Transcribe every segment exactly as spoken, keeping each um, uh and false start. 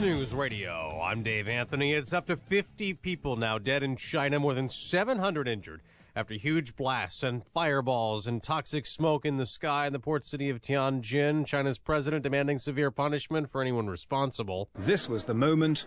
News Radio, I'm Dave Anthony. It's up to fifty people now dead in China, more than seven hundred injured after huge blasts and fireballs and toxic smoke in the sky in the port city of Tianjin. China's president demanding severe punishment for anyone responsible. This was the moment.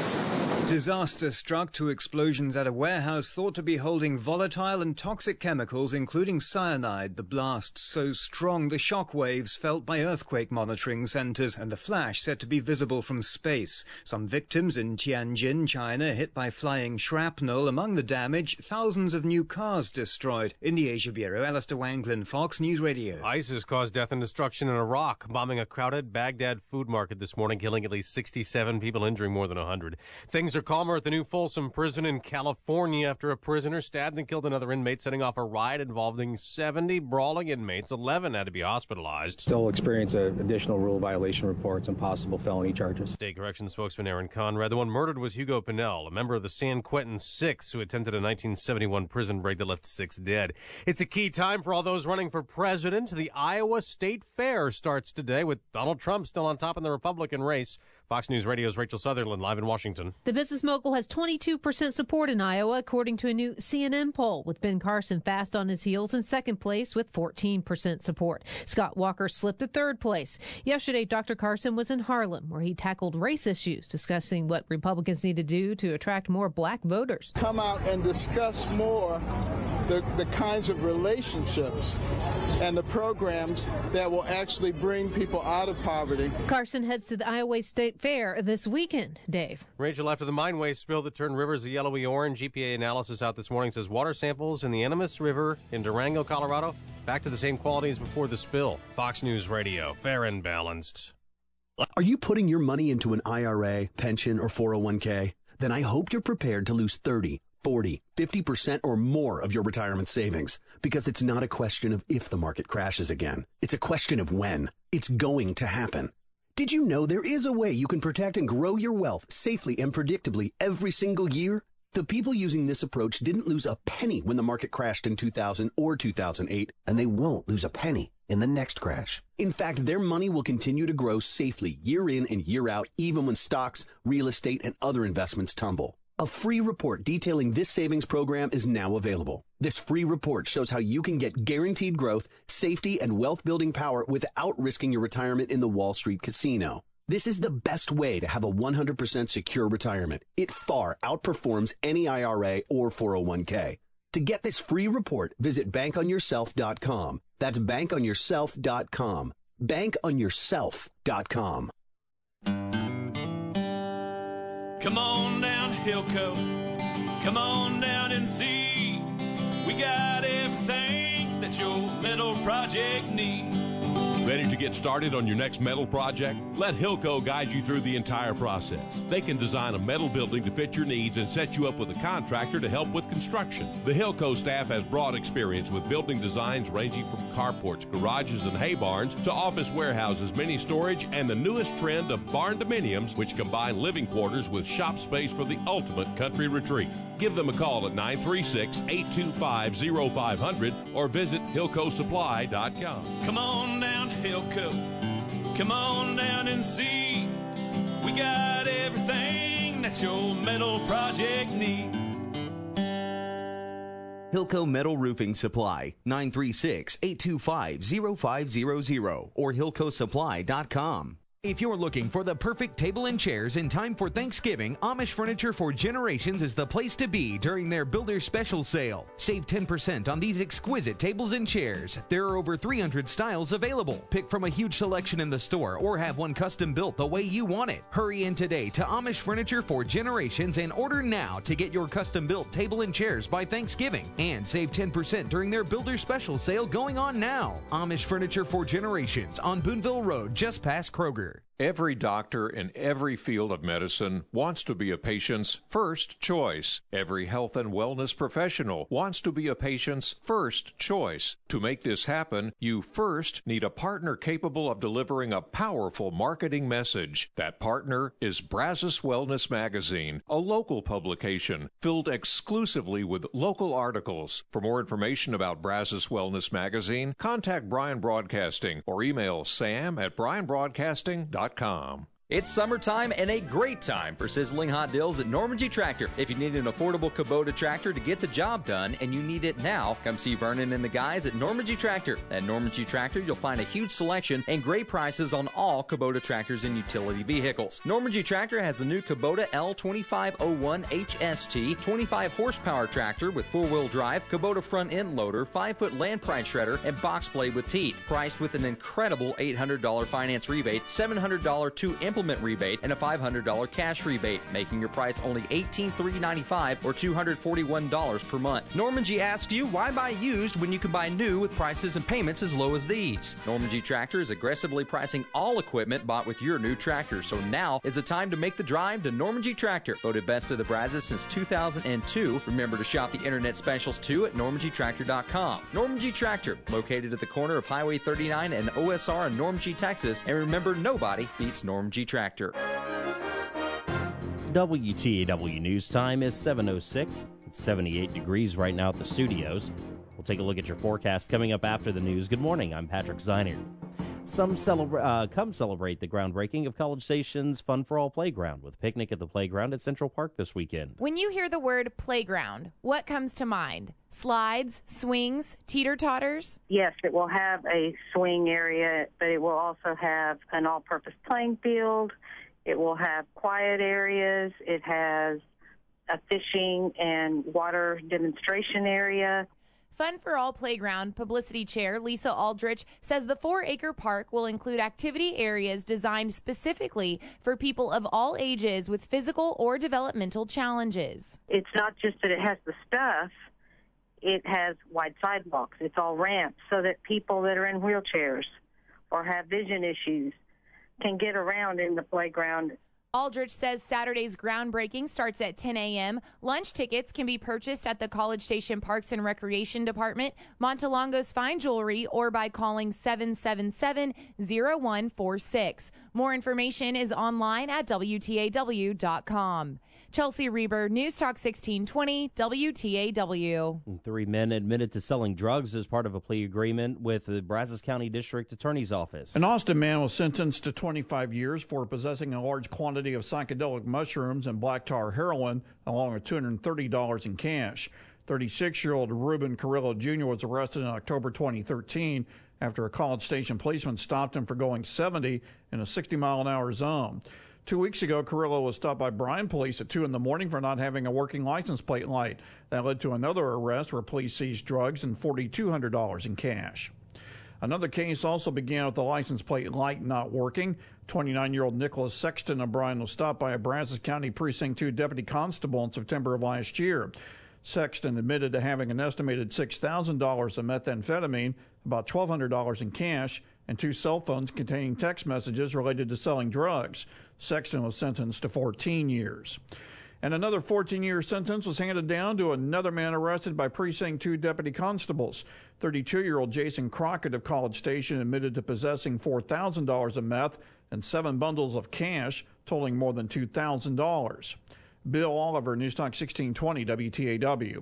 Disaster struck. Two explosions at a warehouse thought to be holding volatile and toxic chemicals, including cyanide. The blast so strong the shock waves felt by earthquake monitoring centers, and the flash said to be visible from space. Some victims in Tianjin, China, hit by flying shrapnel. Among the damage, thousands of new cars destroyed. In the Asia Bureau, Alistair Wanglin, Fox News Radio. ISIS caused death and destruction in Iraq, bombing a crowded Baghdad food market this morning, killing at least sixty-seven people, injuring more than one hundred. Things are calmer at the new Folsom prison in California after a prisoner stabbed and killed another inmate, setting off a riot involving seventy brawling inmates. eleven had to be hospitalized. They'll experience uh, additional rule violation reports and possible felony charges. State Corrections spokesman Aaron Conrad. The one murdered was Hugo Pinell, a member of the San Quentin Six who attempted a nineteen seventy-one prison break that left six dead. It's a key time for all those running for president. The Iowa State Fair starts today with Donald Trump still on top in the Republican race. Fox News Radio's Rachel Sutherland live in Washington. The business mogul has twenty-two percent support in Iowa, according to a new C N N poll, with Ben Carson fast on his heels in second place with fourteen percent support. Scott Walker slipped to third place. Yesterday, Doctor Carson was in Harlem, where he tackled race issues, discussing what Republicans need to do to attract more black voters. Come out and discuss more the, the kinds of relationships and the programs that will actually bring people out of poverty. Carson heads to the Iowa State Fair this weekend. Dave. Rachel, after the mine waste spill that turned rivers a yellowy orange, E P A analysis out this morning says water samples in the Animas River in Durango, Colorado, back to the same quality as before the spill. Fox News Radio, fair and balanced. Are you putting your money into an I R A, pension, or four oh one k? Then I hope you're prepared to lose thirty, forty, fifty percent or more of your retirement savings, because it's not a question of if the market crashes again. It's a question of when. It's going to happen. Did you know there is a way you can protect and grow your wealth safely and predictably every single year? The people using this approach didn't lose a penny when the market crashed in two thousand or two thousand eight, and they won't lose a penny in the next crash. In fact, their money will continue to grow safely year in and year out, even when stocks, real estate, and other investments tumble. A free report detailing this savings program is now available. This free report shows how you can get guaranteed growth, safety, and wealth-building power without risking your retirement in the Wall Street casino. This is the best way to have a one hundred percent secure retirement. It far outperforms any I R A or four oh one k. To get this free report, visit bank on yourself dot com. That's bank on yourself dot com. bank on yourself dot com. Come on down to Hilco. Come on down and see. We got everything that your metal project needs. Ready to get started on your next metal project? Let Hilco guide you through the entire process. They can design a metal building to fit your needs and set you up with a contractor to help with construction. The Hilco staff has broad experience with building designs ranging from carports, garages, and hay barns to office warehouses, mini storage, and the newest trend of barn dominiums, which combine living quarters with shop space for the ultimate country retreat. Give them a call at nine three six, eight two five, oh five hundred or visit hilco supply dot com. Come on down to Hilco. Come on down and see. We got everything that your metal project needs. Hilco Metal Roofing Supply, nine three six, eight two five, oh five hundred or hilco supply dot com. If you're looking for the perfect table and chairs in time for Thanksgiving, Amish Furniture for Generations is the place to be during their Builder Special Sale. Save ten percent on these exquisite tables and chairs. There are over three hundred styles available. Pick from a huge selection in the store or have one custom built the way you want it. Hurry in today to Amish Furniture for Generations and order now to get your custom built table and chairs by Thanksgiving. And save ten percent during their Builder Special Sale going on now. Amish Furniture for Generations on Boonville Road, just past Kroger. Every doctor in every field of medicine wants to be a patient's first choice. Every health and wellness professional wants to be a patient's first choice. To make this happen, you first need a partner capable of delivering a powerful marketing message. That partner is Brazos Wellness Magazine, a local publication filled exclusively with local articles. For more information about Brazos Wellness Magazine, contact Bryan Broadcasting or email sam at bryan broadcasting dot com. It's summertime and a great time for sizzling hot deals at Norman G. Tractor. If you need an affordable Kubota tractor to get the job done and you need it now, come see Vernon and the guys at Norman G. Tractor. At Norman G. Tractor, you'll find a huge selection and great prices on all Kubota tractors and utility vehicles. Norman G. Tractor has the new Kubota L twenty-five oh one H S T, twenty-five horsepower tractor with four-wheel drive, Kubota front end loader, five foot land pride shredder, and box blade with teeth. Priced with an incredible eight hundred dollars finance rebate, seven hundred dollars to implement rebate, and a five hundred dollars cash rebate, making your price only eighteen thousand three hundred ninety-five dollars or two hundred forty-one dollars per month. Norman G. asks you, why buy used when you can buy new with prices and payments as low as these? Norman G. Tractor is aggressively pricing all equipment bought with your new tractor, so now is the time to make the drive to Norman G. Tractor. Voted best of the Brazos since two thousand two. Remember to shop the internet specials too at norman g tractor dot com. Norman G. Tractor, located at the corner of Highway thirty-nine and O S R in Norman G, Texas. And remember, nobody beats Norman G. Tractor. W T A W News Time is seven oh six. It's seventy-eight degrees right now at the studios. We'll take a look at your forecast coming up after the news. Good morning, I'm Patrick Zeiner. Some celebra- uh, come celebrate the groundbreaking of College Station's Fun for All Playground with picnic at the playground at Central Park this weekend. When you hear the word playground, what comes to mind? Slides, swings, teeter-totters? Yes, it will have a swing area, but it will also have an all-purpose playing field. It will have quiet areas. It has a fishing and water demonstration area. Fun for All Playground Publicity Chair Lisa Aldrich says the four-acre park will include activity areas designed specifically for people of all ages with physical or developmental challenges. It's not just that it has the stuff. It has wide sidewalks. It's all ramps so that people that are in wheelchairs or have vision issues can get around in the playground. Aldrich says Saturday's groundbreaking starts at ten a.m. Lunch tickets can be purchased at the College Station Parks and Recreation Department, Montelongo's Fine Jewelry, or by calling seven seven seven, zero one four six. More information is online at W T A W dot com. Chelsea Reber, News Talk sixteen twenty, W T A W. Three men admitted to selling drugs as part of a plea agreement with the Brazos County District Attorney's Office. An Austin man was sentenced to twenty-five years for possessing a large quantity of psychedelic mushrooms and black tar heroin, along with two hundred thirty dollars in cash. thirty-six-year-old Ruben Carrillo Junior was arrested in October twenty thirteen after a College Station policeman stopped him for going seventy in a sixty mile an hour zone. Two weeks ago, Carrillo was stopped by Bryan police at two in the morning for not having a working license plate light. That led to another arrest where police seized drugs and four thousand two hundred dollars in cash. Another case also began with the license plate light not working. twenty-nine-year-old Nicholas Sexton of Bryan was stopped by a Brazos County Precinct two deputy constable in September of last year. Sexton admitted to having an estimated six thousand dollars of methamphetamine, about twelve hundred dollars in cash, and two cell phones containing text messages related to selling drugs. Sexton was sentenced to fourteen years. And another fourteen-year sentence was handed down to another man arrested by Precinct two deputy constables. thirty-two-year-old Jason Crockett of College Station admitted to possessing four thousand dollars of meth and seven bundles of cash totaling more than two thousand dollars. Bill Oliver, News Talk sixteen twenty, W T A W.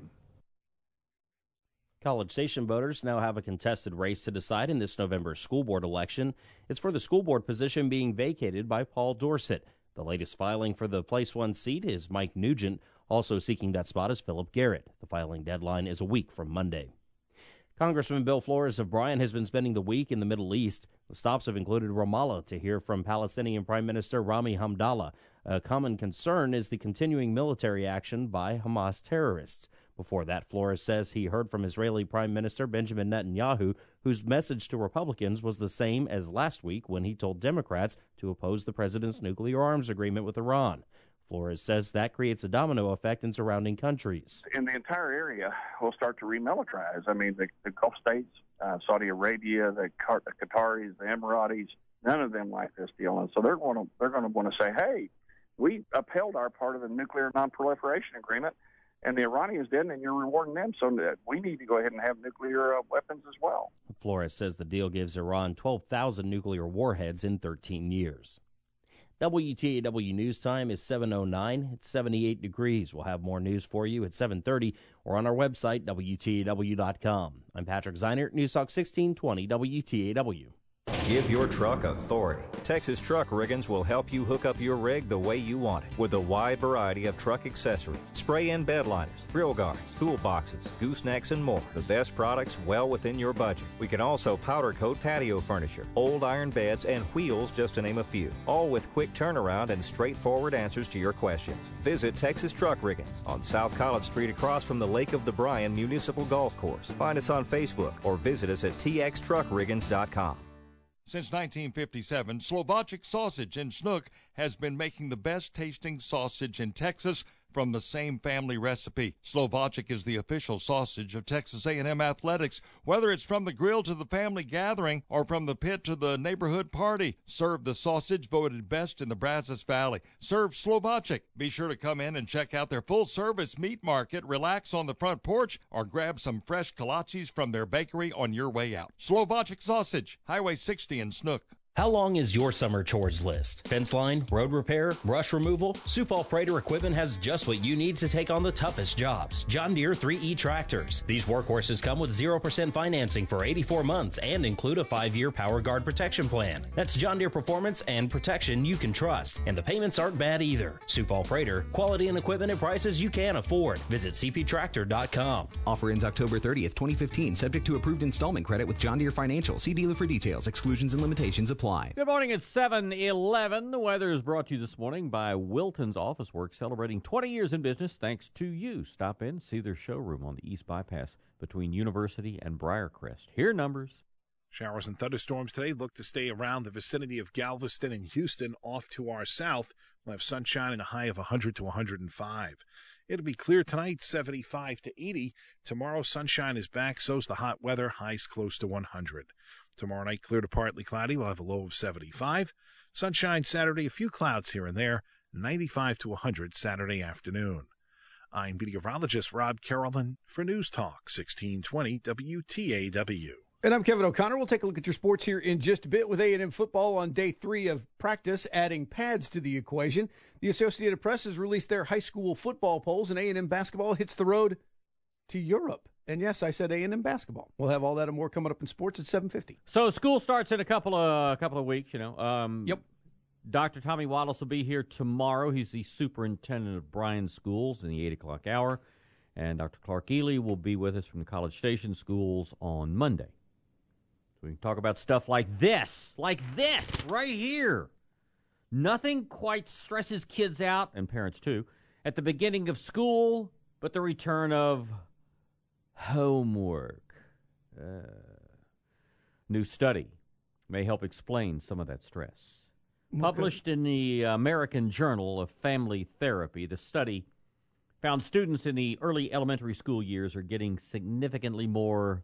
College Station voters now have a contested race to decide in this November's school board election. It's for the school board position being vacated by Paul Dorsett. The latest filing for the place one seat is Mike Nugent. Also seeking that spot is Philip Garrett. The filing deadline is a week from Monday. Congressman Bill Flores of Bryan has been spending the week in the Middle East. The stops have included Ramallah to hear from Palestinian Prime Minister Rami Hamdallah. A common concern is the continuing military action by Hamas terrorists. Before that, Flores says he heard from Israeli Prime Minister Benjamin Netanyahu, whose message to Republicans was the same as last week when he told Democrats to oppose the president's nuclear arms agreement with Iran. Flores says that creates a domino effect in surrounding countries. In the entire area, we'll start to remilitarize. I mean, the, the Gulf states, uh, Saudi Arabia, the, the Qataris, the Emiratis, none of them like this deal. And so they're going to they're going to want to say, hey, we upheld our part of the nuclear non-proliferation agreement, and the Iranians didn't, and you're rewarding them, so we need to go ahead and have nuclear uh, weapons as well. Flores says the deal gives Iran twelve thousand nuclear warheads in thirteen years. W T A W News Time is seven oh nine. It's seventy-eight degrees. We'll have more news for you at seven thirty or on our website, W T A W dot com. I'm Patrick Zeiner, News Talk sixteen twenty W T A W. Give your truck authority. Texas Truck Riggins will help you hook up your rig the way you want it with a wide variety of truck accessories, spray-in bed liners, grill guards, toolboxes, goosenecks, and more. The best products well within your budget. We can also powder coat patio furniture, old iron beds, and wheels, just to name a few. All with quick turnaround and straightforward answers to your questions. Visit Texas Truck Riggins on South College Street across from the Lake of the Bryan Municipal Golf Course. Find us on Facebook or visit us at t x truck riggins dot com. Since nineteen fifty-seven, Slovacek Sausage in Snook has been making the best tasting sausage in Texas from the same family recipe. Slovacek is the official sausage of Texas A and M Athletics. Whether it's from the grill to the family gathering or from the pit to the neighborhood party, serve the sausage voted best in the Brazos Valley. Serve Slovacek. Be sure to come in and check out their full-service meat market, relax on the front porch, or grab some fresh kolaches from their bakery on your way out. Slovacek Sausage, Highway sixty in Snook. How long is your summer chores list? Fence line, road repair, brush removal? Sioux Falls Prater Equipment has just what you need to take on the toughest jobs. John Deere three E tractors. These workhorses come with zero percent financing for eighty-four months and include a five-year Power Guard protection plan. That's John Deere performance and protection you can trust. And the payments aren't bad either. Sioux Falls Prater, quality and equipment at prices you can afford. Visit c p tractor dot com. Offer ends October thirtieth, twenty fifteen, subject to approved installment credit with John Deere Financial. See dealer for details. Exclusions and limitations apply. Good morning, it's seven eleven. The weather is brought to you this morning by Wilton's Office Works, celebrating twenty years in business thanks to you. Stop in, see their showroom on the East Bypass between University and Briarcrest. Here are numbers. Showers and thunderstorms today look to stay around the vicinity of Galveston and Houston. Off to our south, we'll have sunshine and a high of one hundred to one hundred five. It'll be clear tonight, seventy-five to eighty. Tomorrow, sunshine is back, so's the hot weather, highs close to one hundred. Tomorrow night, clear to partly cloudy. We'll have a low of seventy-five. Sunshine Saturday, a few clouds here and there. ninety-five to one hundred Saturday afternoon. I'm meteorologist Rob Carolyn for News Talk sixteen twenty W T A W. And I'm Kevin O'Connor. We'll take a look at your sports here in just a bit with A and M football on day three of practice, adding pads to the equation. The Associated Press has released their high school football polls, and A and M basketball hits the road to Europe. And yes, I said A and M basketball. We'll have all that and more coming up in sports at seven fifty. So school starts in a couple of a couple of weeks, you know. Um, yep. Doctor Tommy Wallace will be here tomorrow. He's the superintendent of Bryan Schools in the eight o'clock hour. And Doctor Clark Ely will be with us from the College Station Schools on Monday. So we can talk about stuff like this, like this, right here. Nothing quite stresses kids out, and parents too, at the beginning of school, but the return of homework. Uh, new study may help explain some of that stress. Okay. Published in the American Journal of Family Therapy, the study found students in the early elementary school years are getting significantly more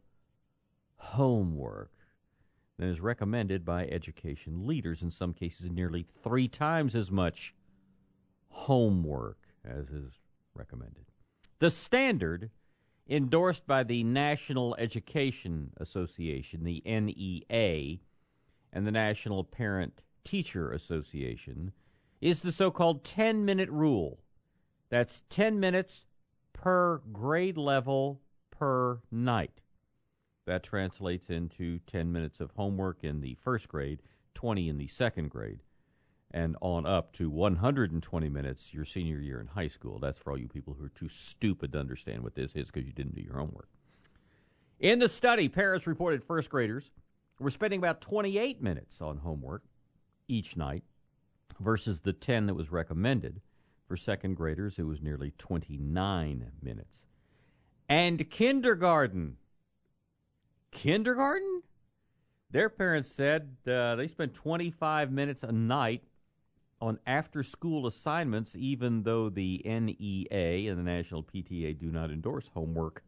homework than is recommended by education leaders. In some cases, nearly three times as much homework as is recommended. The standard, endorsed by the National Education Association, the N E A, and the National Parent Teacher Association, is the so-called ten-minute rule. That's ten minutes per grade level per night. That translates into ten minutes of homework in the first grade, twenty in the second grade, and on up to one hundred twenty minutes your senior year in high school. That's for all you people who are too stupid to understand what this is because you didn't do your homework. In the study, parents reported first graders were spending about twenty-eight minutes on homework each night versus the ten that was recommended. For second graders, it was nearly twenty-nine minutes. And kindergarten. Kindergarten? Their parents said uh, they spent twenty-five minutes a night on after-school assignments, even though the N E A and the National P T A do not endorse homework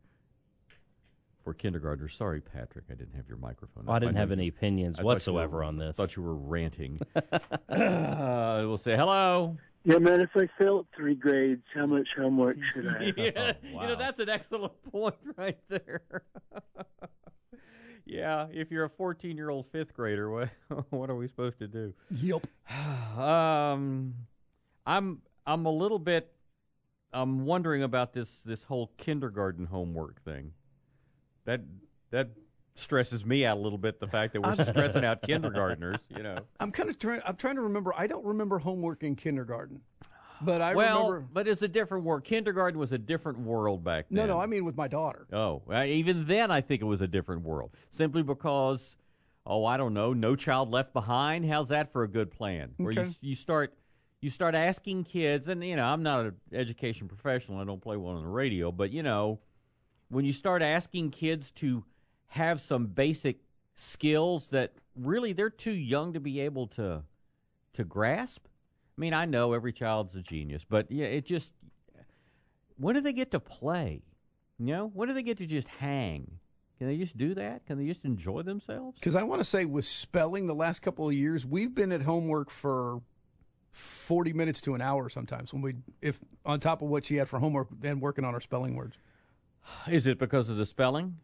for kindergartners. Sorry, Patrick, I didn't have your microphone. Well, I didn't I have you, any opinions I whatsoever were, on this. I thought you were ranting. uh, we'll say hello. Yeah, man, if I failed three grades, how much homework should I have? Yeah, oh, wow. You know, that's an excellent point right there. Yeah, if you're a fourteen-year-old fifth grader, what what are we supposed to do? Yep. um, I'm I'm a little bit I'm wondering about this this whole kindergarten homework thing. That that stresses me out a little bit, the fact that we're stressing out kindergartners, you know. I'm kind of trying, I'm trying to remember. I don't remember homework in kindergarten. But I well, remember. but it's a different world. Kindergarten was a different world back then. No, no, I mean with my daughter. Oh, well, even then I think it was a different world. Simply because, oh, I don't know, No Child Left Behind. How's that for a good plan? Where Okay. you you start you start asking kids, and you know, I'm not an education professional. I don't play one on the radio, but you know, when you start asking kids to have some basic skills that really they're too young to be able to to grasp. I mean, I know every child's a genius, but yeah, it just, when do they get to play? You know, when do they get to just hang? Can they just do that? Can they just enjoy themselves? Because I want to say with spelling the last couple of years, we've been at homework for forty minutes to an hour sometimes when we, if on top of what she had for homework, then working on her spelling words. Is it because of the spelling?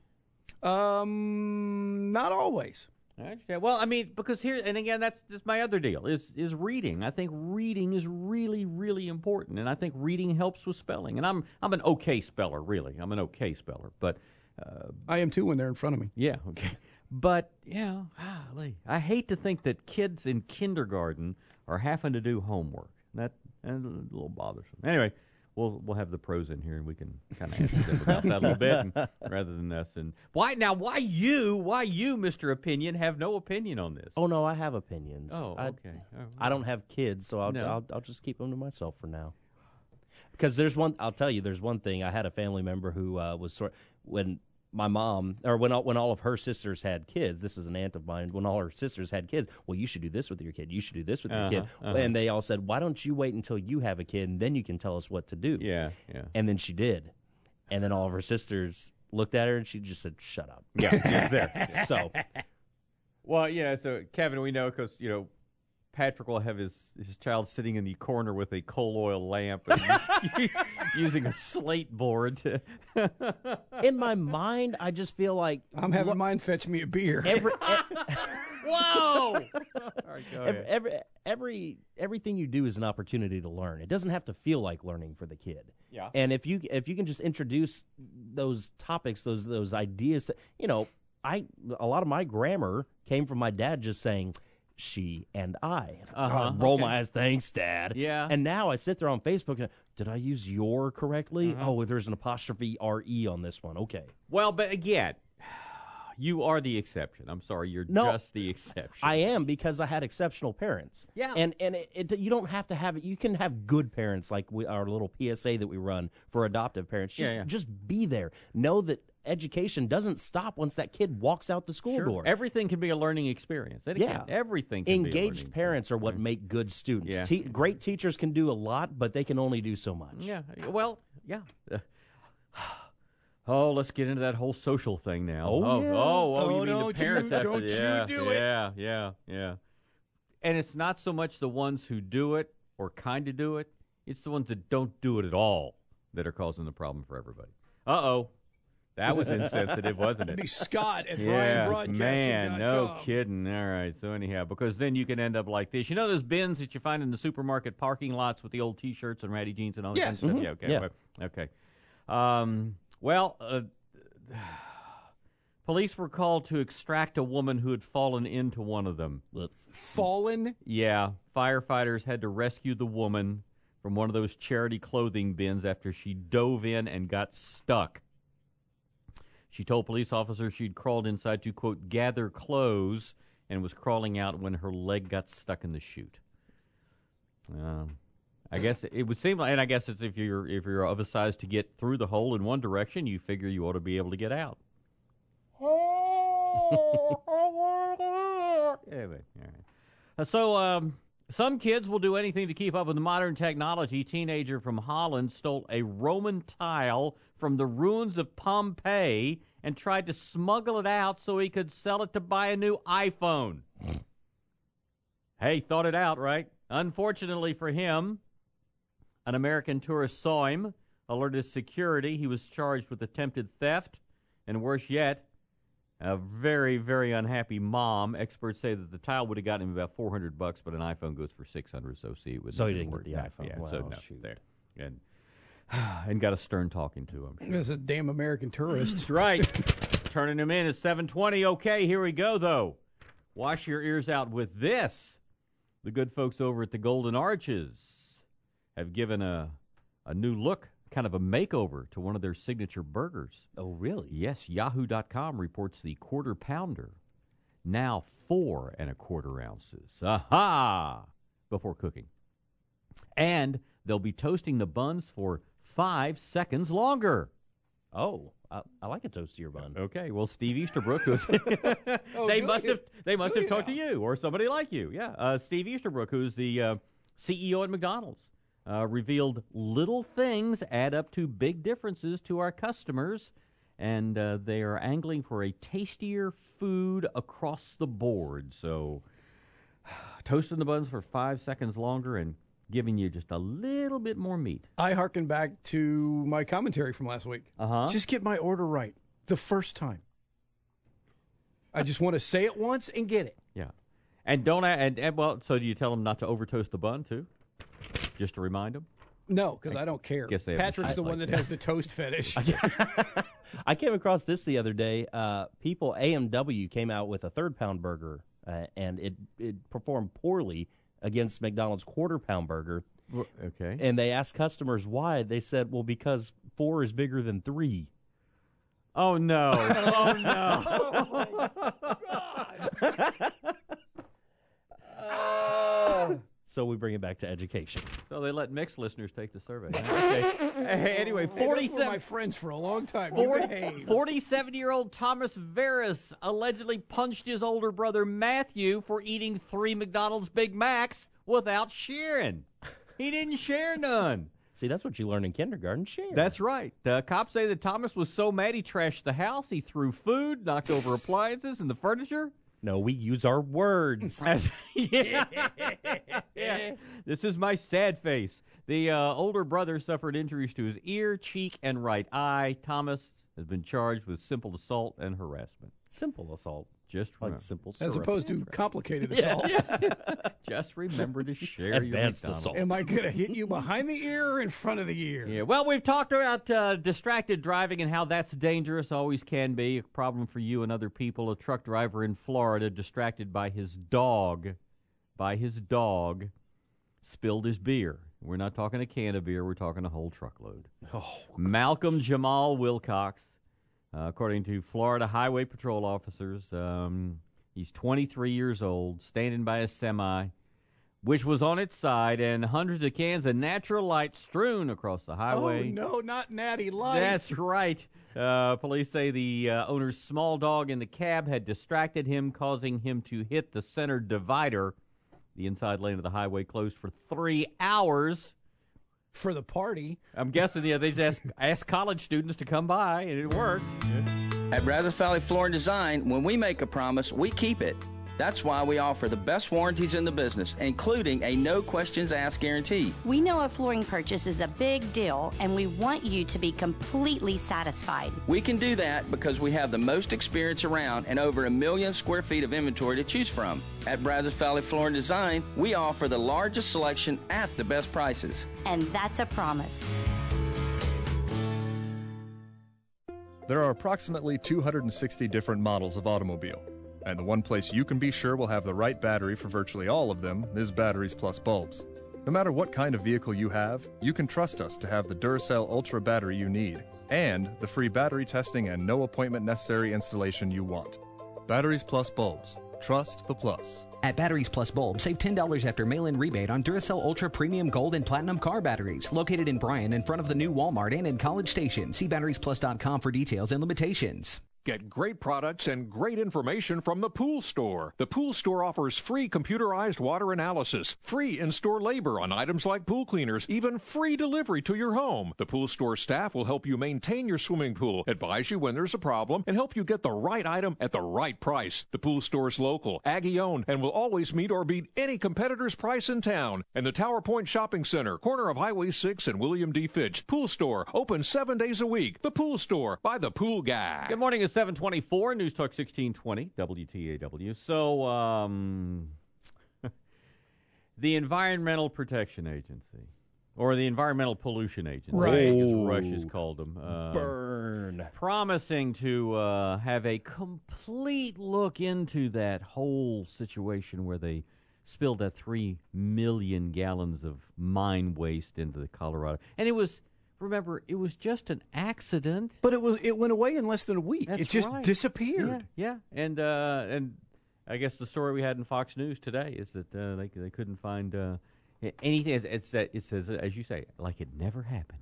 Um, not always. I understand. Well, I mean, because here, and again, that's that's my other deal, is is reading. I think reading is really, really important, and I think reading helps with spelling. And I'm I'm an okay speller, really. I'm an okay speller, but uh, I am too when they're in front of me. Yeah, okay. But yeah, golly, I hate to think that kids in kindergarten are having to do homework. That that's a little bothersome. Anyway. We'll we'll have the pros in here, and we can kind of ask them about that a little bit, and, rather than us. And why now? Why you? Why you, Mister Opinion, have no opinion on this? Oh no, I have opinions. Oh, I, okay. Oh, I don't have kids, so I'll, No. I'll I'll just keep them to myself for now. Because there's one, I'll tell you, there's one thing. I had a family member who uh, was sort when my mom, or when all, when all of her sisters had kids. This is an aunt of mine. When all her sisters had kids, well, you should do this with your kid. You should do this with Uh-huh, your kid. uh-huh. And they all said, why don't you wait until you have a kid, and then you can tell us what to do. Yeah, yeah. And then she did. And then all of her sisters looked at her, and she just said, shut up. Yeah, yeah, there. So, Well, yeah. So Kevin, we know because you know Patrick will have his his child sitting in the corner with a coal oil lamp, and using a slate board to. in my mind, I just feel like I'm having mine fetch me a beer. every Whoa! All right, go every, ahead. every every everything you do is an opportunity to learn. It doesn't have to feel like learning for the kid. Yeah. And if you if you can just introduce those topics, those those ideas, you know, I a lot of my grammar came from my dad just saying she and I. Uh-huh, I'd roll okay. my eyes, thanks, Dad. Yeah. And now I sit there on Facebook and, did I use your correctly? Uh-huh. Oh, there's an apostrophe R E on this one. Okay. Well, but again, you are the exception. I'm sorry, you're No, just the exception. I am, because I had exceptional parents. Yeah. And and it, it, you don't have to have it. You can have good parents, like we, our little P S A that we run for adoptive parents. Just, Yeah, yeah. just be there. Know that education doesn't stop once that kid walks out the school Sure. door. Everything can be a learning experience. It Yeah. can. Everything can be a Engaged learning parents are what make good students. Yeah. Te- great teachers can do a lot, but they can only do so much. Yeah. Well, yeah. Uh, oh, let's get into that whole social thing now. Oh, oh, yeah. oh, oh, Oh, you mean don't the parents you- have don't to, you yeah, do it. Yeah, yeah, yeah. And it's not so much the ones who do it or kind of do it. It's the ones that don't do it at all that are causing the problem for everybody. Uh-oh. That was insensitive, wasn't it? Be Scott at Yeah, Brian Broadcasting dot com. man, no kidding. All right, so anyhow, because then you can end up like this. You know those bins that you find in the supermarket parking lots with the old T-shirts and ratty jeans and all that Yes. kind of Mhm. stuff? Yeah, okay. Yeah. well, okay. Um, well, uh, police were called to extract a woman who had fallen into one of them. Fallen? Yeah, firefighters had to rescue the woman from one of those charity clothing bins after she dove in and got stuck. She told police officers she'd crawled inside to, quote, gather clothes, and was crawling out when her leg got stuck in the chute. Um, I guess it would seem like, and I guess it's if you're if you're of a size to get through the hole in one direction, you figure you ought to be able to get out. Anyway, all right. Uh, So, um, some kids will do anything to keep up with modern technology. Teenager from Holland stole a Roman tile from the ruins of Pompeii and tried to smuggle it out so he could sell it to buy a new iPhone. Hey, thought it out, right? Unfortunately for him, an American tourist saw him, alerted security. He was charged with attempted theft, and worse yet, a very, very unhappy mom. Experts say that the tile would have gotten him about four hundred bucks, but an iPhone goes for six hundred, so see, it would So he never didn't work. get the No, iPhone. Yeah, Well, so no, shoot. there. And, and got a stern talking to him. There's a damn American tourist. That's right. turning them in at seven twenty. Okay, here we go, though. Wash your ears out with this. The good folks over at the Golden Arches have given a a new look, kind of a makeover to one of their signature burgers. Oh, really? Yes, Yahoo dot com reports the Quarter Pounder, now four and a quarter ounces. Aha! Before cooking. And they'll be toasting the buns for five seconds longer. Oh, I, I like a toastier bun. Okay, well, Steve Easterbrook, who's Oh, they do must you? have they must Do have you talked to you or somebody like you. Yeah, uh, Steve Easterbrook, who's the uh, C E O at McDonald's, uh, revealed little things add up to big differences to our customers, and uh, they are angling for a tastier food across the board. So, toasting the buns for five seconds longer and giving you just a little bit more meat. I hearken back to my commentary from last week. Uh-huh. Just get my order right the first time. I just want to say it once and get it. Yeah. And don't, and, and well, so do you tell them not to over toast the bun, too? Just to remind them? No, because I don't care. Guess they have Patrick's a- the like one that that. has the toast fetish. I came across this the other day. Uh, people, A M W came out with a third pound burger, uh, and it, it performed poorly against McDonald's quarter pound burger. Okay. And they asked customers why. They said, well, because four is bigger than three. Oh, no. Oh, no. Oh. So we bring it back to education. So they let mixed listeners take the survey. Okay. Hey, anyway, Hey, those were forty-seven my friends for a long time. You behave. forty-seven-year-old Thomas Veras allegedly punched his older brother Matthew for eating three McDonald's Big Macs without sharing. He didn't share none. See, that's what you learn in kindergarten. Share. That's right. The cops say that Thomas was so mad he trashed the house. He threw food, knocked over appliances and the furniture. No, we use our words. yeah. yeah. This is my sad face. The uh, older brother suffered injuries to his ear, cheek, and right eye. Thomas has been charged with simple assault and harassment. Simple assault. Just like remember. simple As syrup. opposed to complicated Yeah. assault. Just remember to share your Advanced McDonald's. assault. Am I going to hit you behind the ear or in front of the ear? Yeah, well, we've talked about uh, distracted driving and how that's dangerous, always can be. A problem for you and other people. A truck driver in Florida distracted by his dog, by his dog, spilled his beer. We're not talking a can of beer. We're talking a whole truckload. Oh, Malcolm Jamal Wilcox, uh, according to Florida Highway Patrol officers, um, he's twenty-three years old, standing by a semi, which was on its side, and hundreds of cans of natural light strewn across the highway. Oh, no, not Natty Light. That's right. Uh, police say the uh, owner's small dog in the cab had distracted him, causing him to hit the center divider. The inside lane of the highway closed for three hours. For the party. I'm guessing, yeah, they just asked, asked college students to come by, and it worked. At Brazos Valley Floor and Design, when we make a promise, we keep it. That's why we offer the best warranties in the business, including a no questions asked guarantee. We know a flooring purchase is a big deal, and we want you to be completely satisfied. We can do that because we have the most experience around and over a million square feet of inventory to choose from. At Brazos Valley Floor and Design, we offer the largest selection at the best prices. And that's a promise. There are approximately two hundred sixty different models of automobile, and the one place you can be sure will have the right battery for virtually all of them is Batteries Plus Bulbs. No matter what kind of vehicle you have, you can trust us to have the Duracell Ultra battery you need, and the free battery testing and no appointment necessary installation you want. Batteries Plus Bulbs. Trust the plus. At Batteries Plus Bulbs, save ten dollars after mail-in rebate on Duracell Ultra Premium Gold and Platinum car batteries. Located in Bryan in front of the new Walmart and in College Station. See batteries plus dot com for details and limitations. Get great products and great information from the Pool Store. The Pool Store offers free computerized water analysis, free in-store labor on items like pool cleaners, even free delivery to your home. The Pool Store staff will help you maintain your swimming pool, advise you when there's a problem, and help you get the right item at the right price. The Pool Store's local, Aggie-owned, and will always meet or beat any competitor's price in town. And the Tower Point Shopping Center, corner of Highway six and William D. Fitch. Pool Store, open seven days a week. The Pool Store, by the Pool Guy. Good morning. It's seven twenty-four, News Talk sixteen twenty, W T A W. So, um, the Environmental Protection Agency. Or the Environmental Pollution Agency, right. as Rush has called them. Uh, Burn. Promising to uh, have a complete look into that whole situation where they spilled that three million gallons of mine waste into the Colorado. And it was, remember, it was just an accident. But it was it went away in less than a week. That's it just right. disappeared. Yeah, yeah. And, uh, and I guess the story we had in Fox News today is that uh, they, they couldn't find... Uh, anything. It's, it's, it says, as you say, like it never happened.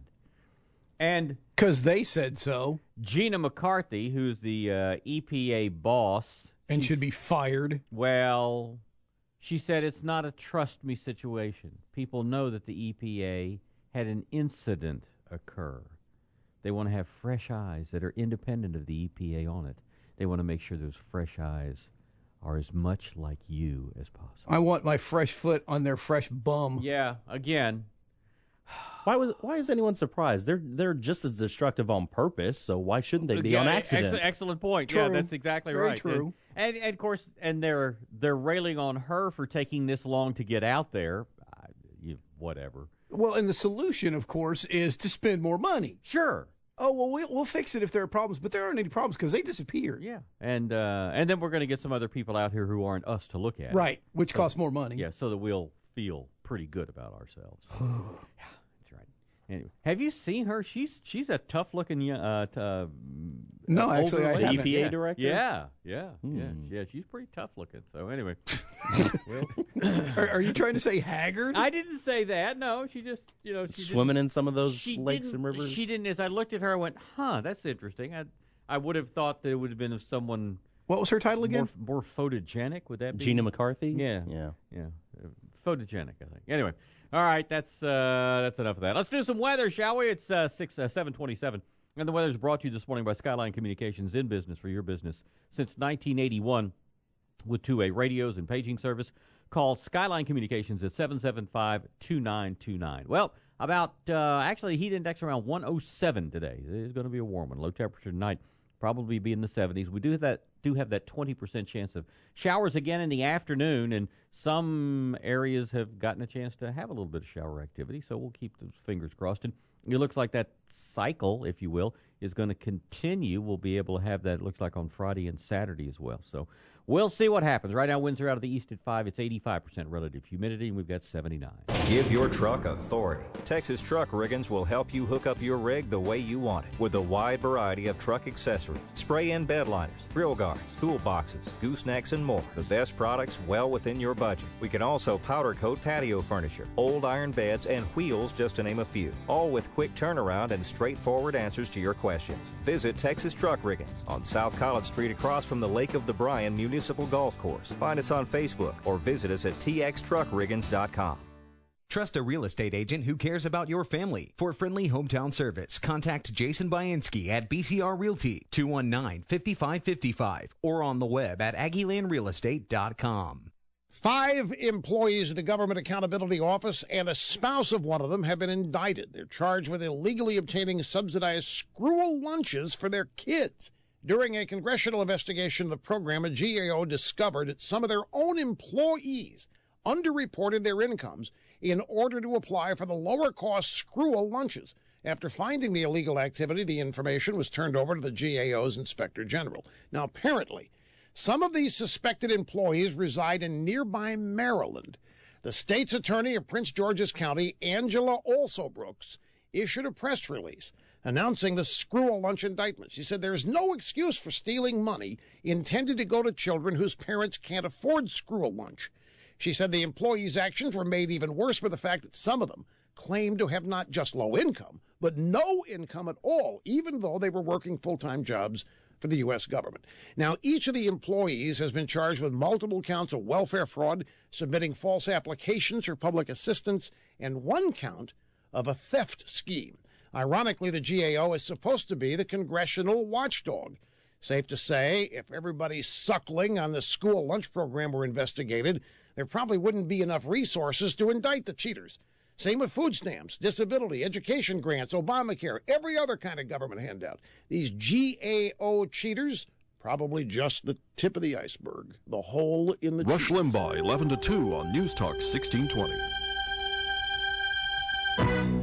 And because they said so. Gina McCarthy, who's the uh, E P A boss, and should be fired. Well, she said it's not a trust me situation. People know that the E P A had an incident occur. They want to have fresh eyes that are independent of the E P A on it. They want to make sure those fresh eyes are as much like you as possible. I want my fresh foot on their fresh bum. Yeah, again. Why was why is anyone surprised? They're they're just as destructive on purpose, so why shouldn't they be yeah, on accident? Ex- excellent point. True. Yeah, that's exactly Very right. true. And, and, and of course, and they're they're railing on her for taking this long to get out there. Uh, you, whatever. Well, and the solution, of course, is to spend more money. Sure. Oh, well, we'll, we'll fix it if there are problems, but there aren't any problems because they disappeared. Yeah. And uh, and then we're going to get some other people out here who aren't us to look at. Right, which so, costs more money. Yeah, so that we'll feel pretty good about ourselves. Yeah, that's right. Anyway, have you seen her? She's she's a tough-looking uh, t- uh No, actually, I the haven't. E P A yeah. director? Yeah, yeah, Hmm. yeah, yeah. She's pretty tough-looking. So anyway, well, Are, are you trying to say haggard? I didn't say that. No, she just, you know, she Swimming just, in some of those she lakes didn't- and rivers? She didn't. As I looked at her, I went, "Huh, that's interesting." I, I would have thought that it would have been of someone. What was her title again? More, more photogenic. Would that be Gina McCarthy? Yeah, Yeah. yeah. Uh, photogenic, I think. Anyway, all right, that's uh, that's enough of that. Let's do some weather, shall we? It's uh, six uh, seven twenty-seven, and the weather is brought to you this morning by Skyline Communications, in business for your business since nineteen eighty-one, with two-way radios and paging service. Call Skyline Communications at seven seven five, two nine two nine. Well, about uh, actually heat index around one oh seven today. It is going to be a warm one. Low temperature tonight, probably be in the seventies. We do have that do have that twenty percent chance of showers again in the afternoon, and some areas have gotten a chance to have a little bit of shower activity, so we'll keep those fingers crossed. And it looks like that cycle, if you will, is going to continue. We'll be able to have that, it looks like, on Friday and Saturday as well. So we'll see what happens. Right now, winds are out of the east at five. It's eighty-five percent relative humidity, and we've got seventy-nine. Give your truck authority. Texas Truck Riggins will help you hook up your rig the way you want it with a wide variety of truck accessories, spray-in bed liners, grill guards, toolboxes, goosenecks, and more. The best products well within your budget. We can also powder coat patio furniture, old iron beds, and wheels, just to name a few. All with quick turnaround and straightforward answers to your questions. Visit Texas Truck Riggins on South College Street across from the Lake of the Bryan Municipal Golf Course. Find us on Facebook or visit us at t x truck riggins dot com. Trust a real estate agent who cares about your family. For friendly hometown service, contact Jason Bainski at B C R Realty, two one nine, five five five five, or on the web at aggie land real estate dot com. Five employees of the Government Accountability Office and a spouse of one of them have been indicted. They're charged with illegally obtaining subsidized screw lunches for their kids. During a congressional investigation of the program, a G A O discovered that some of their own employees underreported their incomes in order to apply for the lower-cost screw lunches. After finding the illegal activity, the information was turned over to the G A O's Inspector General. Now, apparently, some of these suspected employees reside in nearby Maryland. The state's attorney of Prince George's County, Angela Alsobrooks, issued a press release announcing the screw lunch indictment. She said there's no excuse for stealing money intended to go to children whose parents can't afford screw lunch. She said the employees' actions were made even worse by the fact that some of them claimed to have not just low income, but no income at all, even though they were working full-time jobs for the U S government. Now, each of the employees has been charged with multiple counts of welfare fraud, submitting false applications for public assistance, and one count of a theft scheme. Ironically, the G A O is supposed to be the congressional watchdog. Safe to say, if everybody's suckling on the school lunch program were investigated, there probably wouldn't be enough resources to indict the cheaters. Same with food stamps, disability, education grants, Obamacare, every other kind of government handout. These G A O cheaters, probably just the tip of the iceberg, the hole in the Rush cheese. Limbaugh, eleven to two on News Talk sixteen twenty.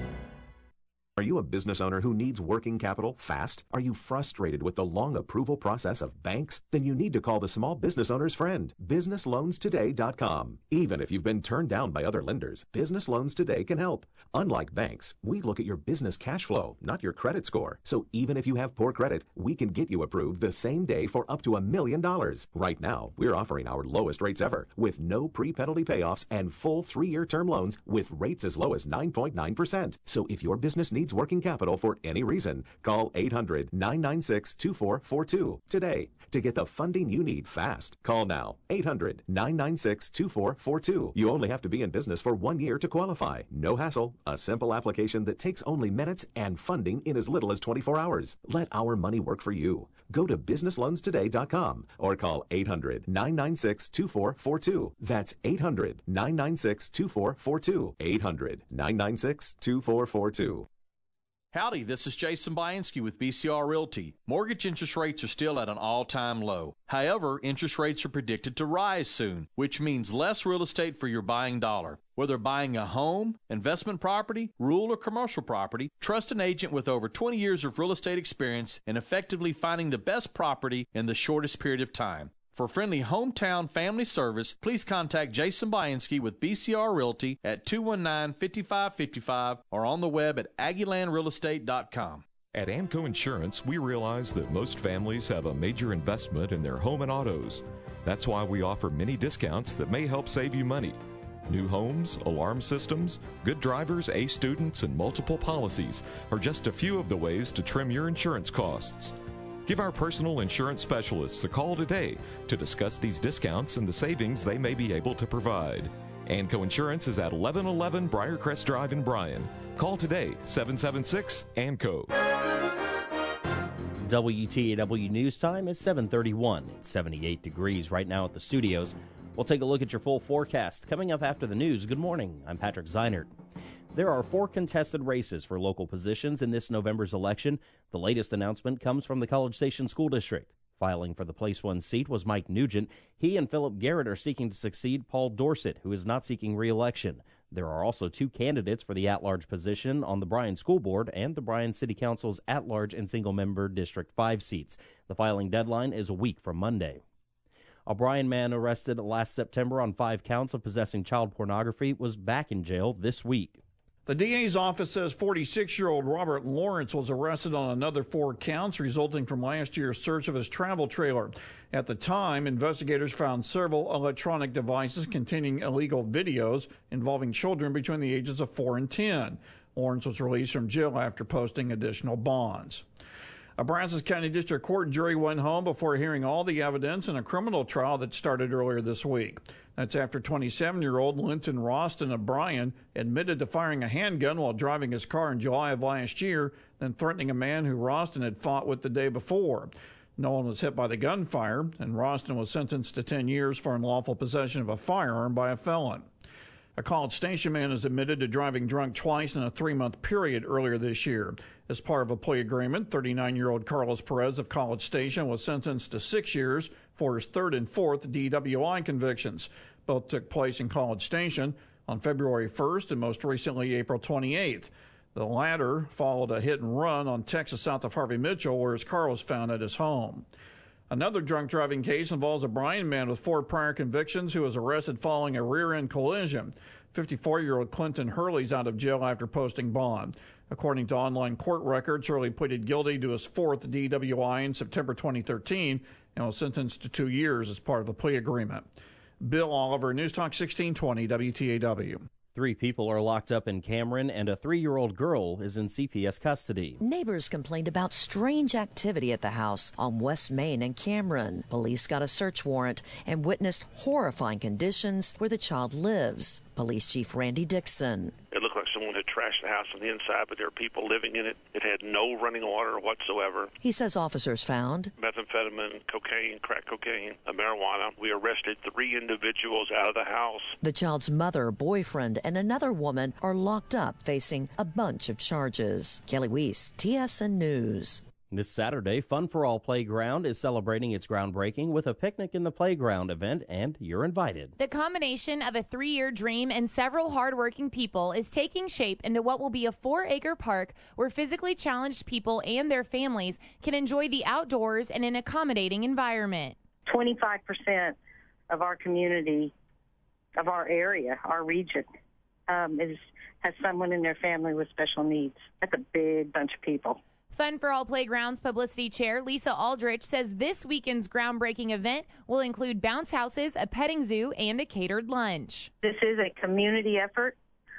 you a business owner who needs working capital fast? Are you frustrated with the long approval process of banks? Then you need to call the small business owner's friend, business loans today dot com. Even if you've been turned down by other lenders, Business Loans Today can help. Unlike banks, we look at your business cash flow, not your credit score. So even if you have poor credit, we can get you approved the same day for up to a million dollars. Right now, we're offering our lowest rates ever with no pre-penalty payoffs and full three-year term loans with rates as low as nine point nine percent. So if your business needs working capital for any reason, call eight hundred, nine nine six, two four four two today to get the funding you need fast. Call now, eight hundred, nine nine six, two four four two. You only have to be in business for one year to qualify. No hassle, a simple application that takes only minutes and funding in as little as twenty-four hours. Let our money work for you. Go to business loans today dot com or call eight hundred, nine nine six, two four four two. That's eight hundred, nine nine six, two four four two. eight hundred, nine nine six, two four four two. Howdy, this is Jason Bianski with B C R Realty. Mortgage interest rates are still at an all-time low. However, interest rates are predicted to rise soon, which means less real estate for your buying dollar. Whether buying a home, investment property, rural or commercial property, trust an agent with over twenty years of real estate experience in effectively finding the best property in the shortest period of time. For friendly hometown family service, please contact Jason Bianski with B C R Realty at two one nine, five five five five or on the web at aggie land real estate dot com. At Anco Insurance, we realize that most families have a major investment in their home and autos. That's why we offer many discounts that may help save you money. New homes, alarm systems, good drivers, A students, and multiple policies are just a few of the ways to trim your insurance costs. Give our personal insurance specialists a call today to discuss these discounts and the savings they may be able to provide. Anco Insurance is at eleven eleven Briarcrest Drive in Bryan. Call today, seven seven six, A N C O. W T A W News Time is seven thirty-one. It's seventy-eight degrees right now at the studios. We'll take a look at your full forecast. Coming up after the news, good morning. I'm Patrick Zeinert. There are four contested races for local positions in this November's election. The latest announcement comes from the College Station School District. Filing for the Place One seat was Mike Nugent. He and Philip Garrett are seeking to succeed Paul Dorsett, who is not seeking re-election. There are also two candidates for the at-large position on the Bryan School Board and the Bryan City Council's at-large and single-member District five seats. The filing deadline is a week from Monday. A Bryan man arrested last September on five counts of possessing child pornography was back in jail this week. The D A's office says forty-six-year-old Robert Lawrence was arrested on another four counts resulting from last year's search of his travel trailer. At the time, investigators found several electronic devices containing illegal videos involving children between the ages of four and ten. Lawrence was released from jail after posting additional bonds. A Brazos County District Court jury went home before hearing all the evidence in a criminal trial that started earlier this week. That's after twenty-seven-year-old Linton Roston of Bryan admitted to firing a handgun while driving his car in July of last year, then threatening a man who Roston had fought with the day before. No one was hit by the gunfire, and Roston was sentenced to ten years for unlawful possession of a firearm by a felon. A College Station man is admitted to driving drunk twice in a three-month period earlier this year. As part of a plea agreement, thirty-nine-year-old Carlos Perez of College Station was sentenced to six years for his third and fourth D W I convictions. Both took place in College Station on February first and most recently April twenty-eighth. The latter followed a hit and run on Texas south of Harvey Mitchell, where his car was found at his home. Another drunk driving case involves a Bryan man with four prior convictions who was arrested following a rear-end collision. fifty-four-year-old Clinton Hurley's out of jail after posting bond. According to online court records, Hurley pleaded guilty to his fourth D W I in September twenty thirteen and was sentenced to two years as part of a plea agreement. Bill Oliver, News Talk sixteen twenty W T A W. Three people are locked up in Cameron, and a three-year-old girl is in C P S custody. Neighbors complained about strange activity at the house on West Main and Cameron. Police got a search warrant and witnessed horrifying conditions where the child lives. Police Chief Randy Dixon. It looked like someone had trashed the house on the inside, but there were people living in it. It had no running water whatsoever. He says officers found methamphetamine, cocaine, crack cocaine, marijuana. We arrested three individuals out of the house. The child's mother, boyfriend, and another woman are locked up facing a bunch of charges. Kelly Weiss, T S N News. This Saturday, Fun for All Playground is celebrating its groundbreaking with a picnic in the playground event, and you're invited. The combination of a three-year dream and several hardworking people is taking shape into what will be a four-acre park where physically challenged people and their families can enjoy the outdoors in an accommodating environment. twenty-five percent of our community, of our area, our region, um, is has someone in their family with special needs. That's a big bunch of people. Fun for All Playgrounds publicity chair Lisa Aldrich says this weekend's groundbreaking event will include bounce houses, a petting zoo, and a catered lunch. This is a community effort,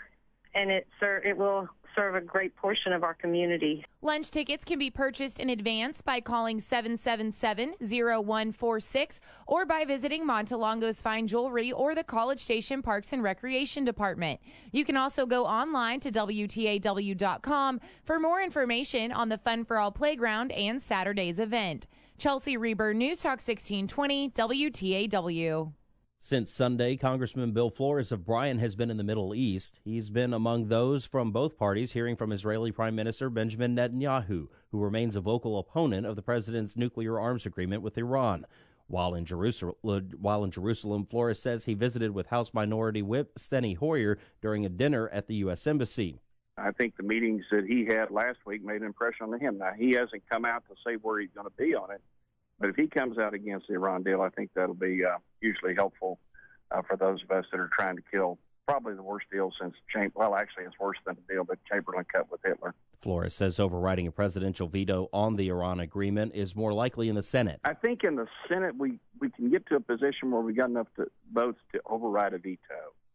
and it, ser- it will serve a great portion of our community. Lunch tickets can be purchased in advance by calling seven seven seven, zero one four six or by visiting Montelongo's Fine Jewelry or the College Station Parks and Recreation Department. You can also go online to W T A W dot com for more information on the Fun for All Playground and Saturday's event. Chelsea Reber, News Talk sixteen twenty, W T A W. Since Sunday, Congressman Bill Flores of Bryan has been in the Middle East. He's been among those from both parties hearing from Israeli Prime Minister Benjamin Netanyahu, who remains a vocal opponent of the president's nuclear arms agreement with Iran. While in Jerusalem, while in Jerusalem, Flores says he visited with House Minority Whip Steny Hoyer during a dinner at the U S Embassy. I think the meetings that he had last week made an impression on him. Now, he hasn't come out to say where he's going to be on it. But if he comes out against the Iran deal, I think that'll be uh, hugely helpful uh, for those of us that are trying to kill probably the worst deal since, Cham- well, actually it's worse than the deal that Chamberlain cut with Hitler. Flores says overriding a presidential veto on the Iran agreement is more likely in the Senate. I think in the Senate we, we can get to a position where we got enough to, votes to override a veto.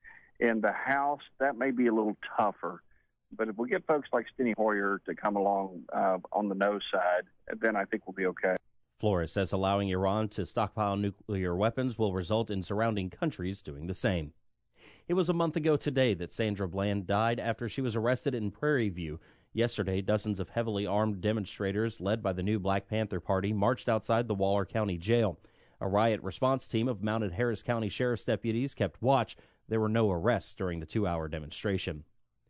In the House, that may be a little tougher. But if we get folks like Steny Hoyer to come along uh, on the no side, then I think we'll be okay. Flores says allowing Iran to stockpile nuclear weapons will result in surrounding countries doing the same. It was a month ago today that Sandra Bland died after she was arrested in Prairie View. Yesterday, dozens of heavily armed demonstrators led by the new Black Panther Party marched outside the Waller County Jail. A riot response team of mounted Harris County Sheriff's deputies kept watch. There were no arrests during the two-hour demonstration.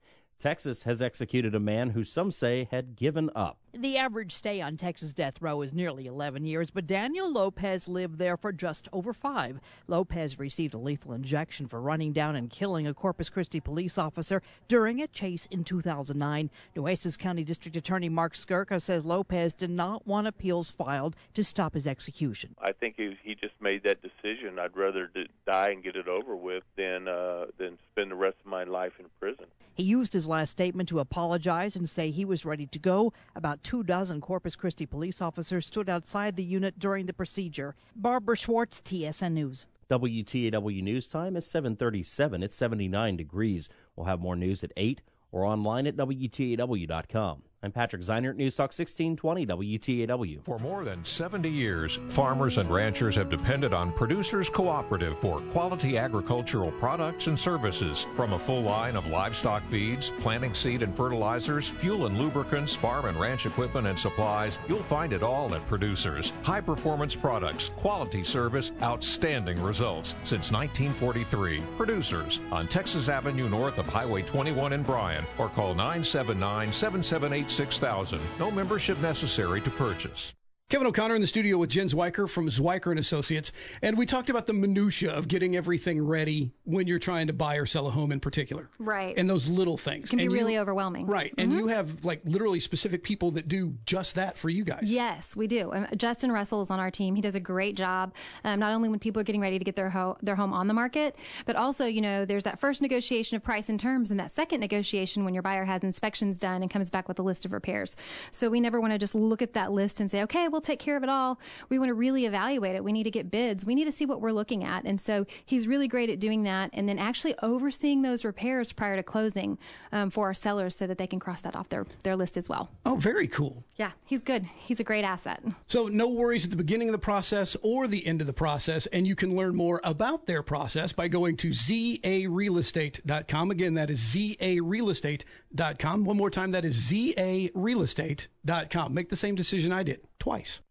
Texas has executed a man who some say had given up. The average stay on Texas death row is nearly eleven years, but Daniel Lopez lived there for just over five. Lopez received a lethal injection for running down and killing a Corpus Christi police officer during a chase in two thousand nine. Nueces County District Attorney Mark Skirka says Lopez did not want appeals filed to stop his execution. I think he, he just made that decision. I'd rather die and get it over with than, uh, than spend the rest of my life in prison. He used his last statement to apologize and say he was ready to go. About two dozen Corpus Christi police officers stood outside the unit during the procedure. Barbara Schwartz, T S N News. W T A W News Time is seven thirty-seven. It's seventy-nine degrees. We'll have more news at eight or online at W T A W dot com. I'm Patrick Zeinert, News Talk sixteen twenty W T A W. For more than seventy years, farmers and ranchers have depended on Producers Cooperative for quality agricultural products and services. From a full line of livestock feeds, planting seed and fertilizers, fuel and lubricants, farm and ranch equipment and supplies, you'll find it all at Producers. High-performance products, quality service, outstanding results. Since nineteen forty-three, Producers on Texas Avenue north of Highway twenty-one in Bryan, or call nine seven nine, seven seven eight, six thousand. No membership necessary to purchase. Kevin O'Connor in the studio with Jen Zwiker from Zwiker and Associates, and we talked about the minutia of getting everything ready when you're trying to buy or sell a home in particular. Right. And those little things. It can be and really you, overwhelming. Right. Mm-hmm. And you have like literally specific people that do just that for you guys. Yes, we do. Um, Justin Russell is on our team. He does a great job, um, not only when people are getting ready to get their, ho- their home on the market, but also, you know, there's that first negotiation of price and terms and that second negotiation when your buyer has inspections done and comes back with a list of repairs. So we never want to just look at that list and say, okay, we'll take care of it all. We want to really evaluate it. We need to get bids. We need to see what we're looking at. And so he's really great at doing that and then actually overseeing those repairs prior to closing um, for our sellers so that they can cross that off their, their list as well. Oh, very cool. Yeah, he's good. He's a great asset. So no worries at the beginning of the process or the end of the process, and you can learn more about their process by going to Z A real estate dot com. Again, that is Z A real estate dot com. One more time, that is Z A real estate dot com. Make the same decision I did twice.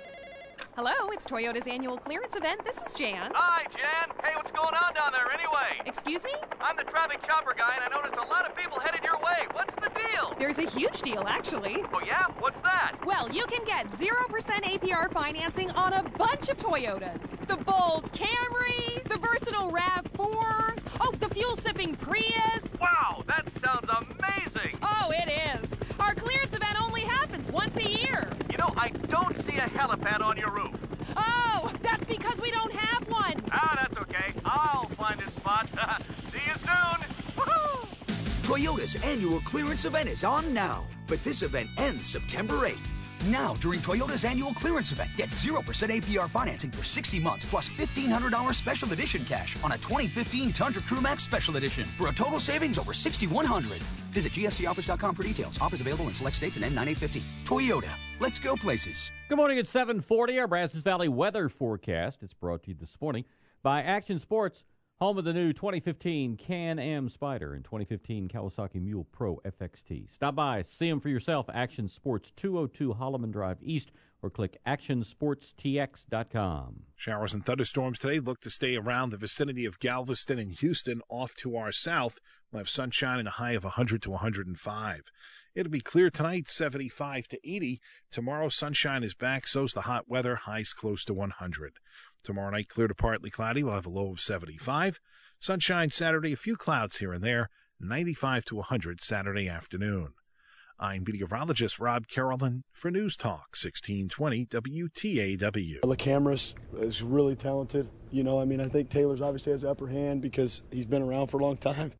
Hello, it's Toyota's annual clearance event. This is Jan. Hi, Jan. Hey, what's going on down there anyway? Excuse me? I'm the traffic chopper guy, and I noticed a lot of people headed your way. What's the deal? There's a huge deal, actually. Oh, yeah? What's that? Well, you can get zero percent A P R financing on a bunch of Toyotas. The bold Camry, the versatile RAV four, oh, the fuel-sipping Prius. Wow, that sounds amazing. Oh, it is. Our clearance event only happens once a year. You know, I don't see a helipad on your roof. Oh, that's because we don't have one. Ah, that's okay. I'll find a spot. See you soon. Woo-hoo! Toyota's annual clearance event is on now, but this event ends September eighth. Now, during Toyota's annual clearance event, get zero percent A P R financing for sixty months plus fifteen hundred dollars special edition cash on a twenty fifteen Tundra Crew Max Special Edition for a total savings over six thousand one hundred dollars. Visit G S T offers dot com for details. Offers available in select states and end nine eight fifteen. Toyota. Let's go places. Good morning at seven forty. Our Brazos Valley weather forecast. It's brought to you this morning by Action Sports, home of the new twenty fifteen Can-Am Spyder and twenty fifteen Kawasaki Mule Pro F X T. Stop by, see them for yourself. Action Sports, two oh two Holloman Drive East, or click action sports t x dot com. Showers and thunderstorms today look to stay around the vicinity of Galveston and Houston. Off to our south, we'll have sunshine and a high of one hundred to one hundred five. It'll be clear tonight, seventy-five to eighty. Tomorrow, sunshine is back, so's the hot weather, highs close to one hundred. Tomorrow night, clear to partly cloudy. We'll have a low of seventy-five. Sunshine Saturday, a few clouds here and there. ninety-five to one hundred Saturday afternoon. I'm meteorologist Rob Carolyn for News Talk sixteen twenty W T A W. LaCamera is really talented. You know, I mean, I think Taylor's obviously has the upper hand because he's been around for a long time.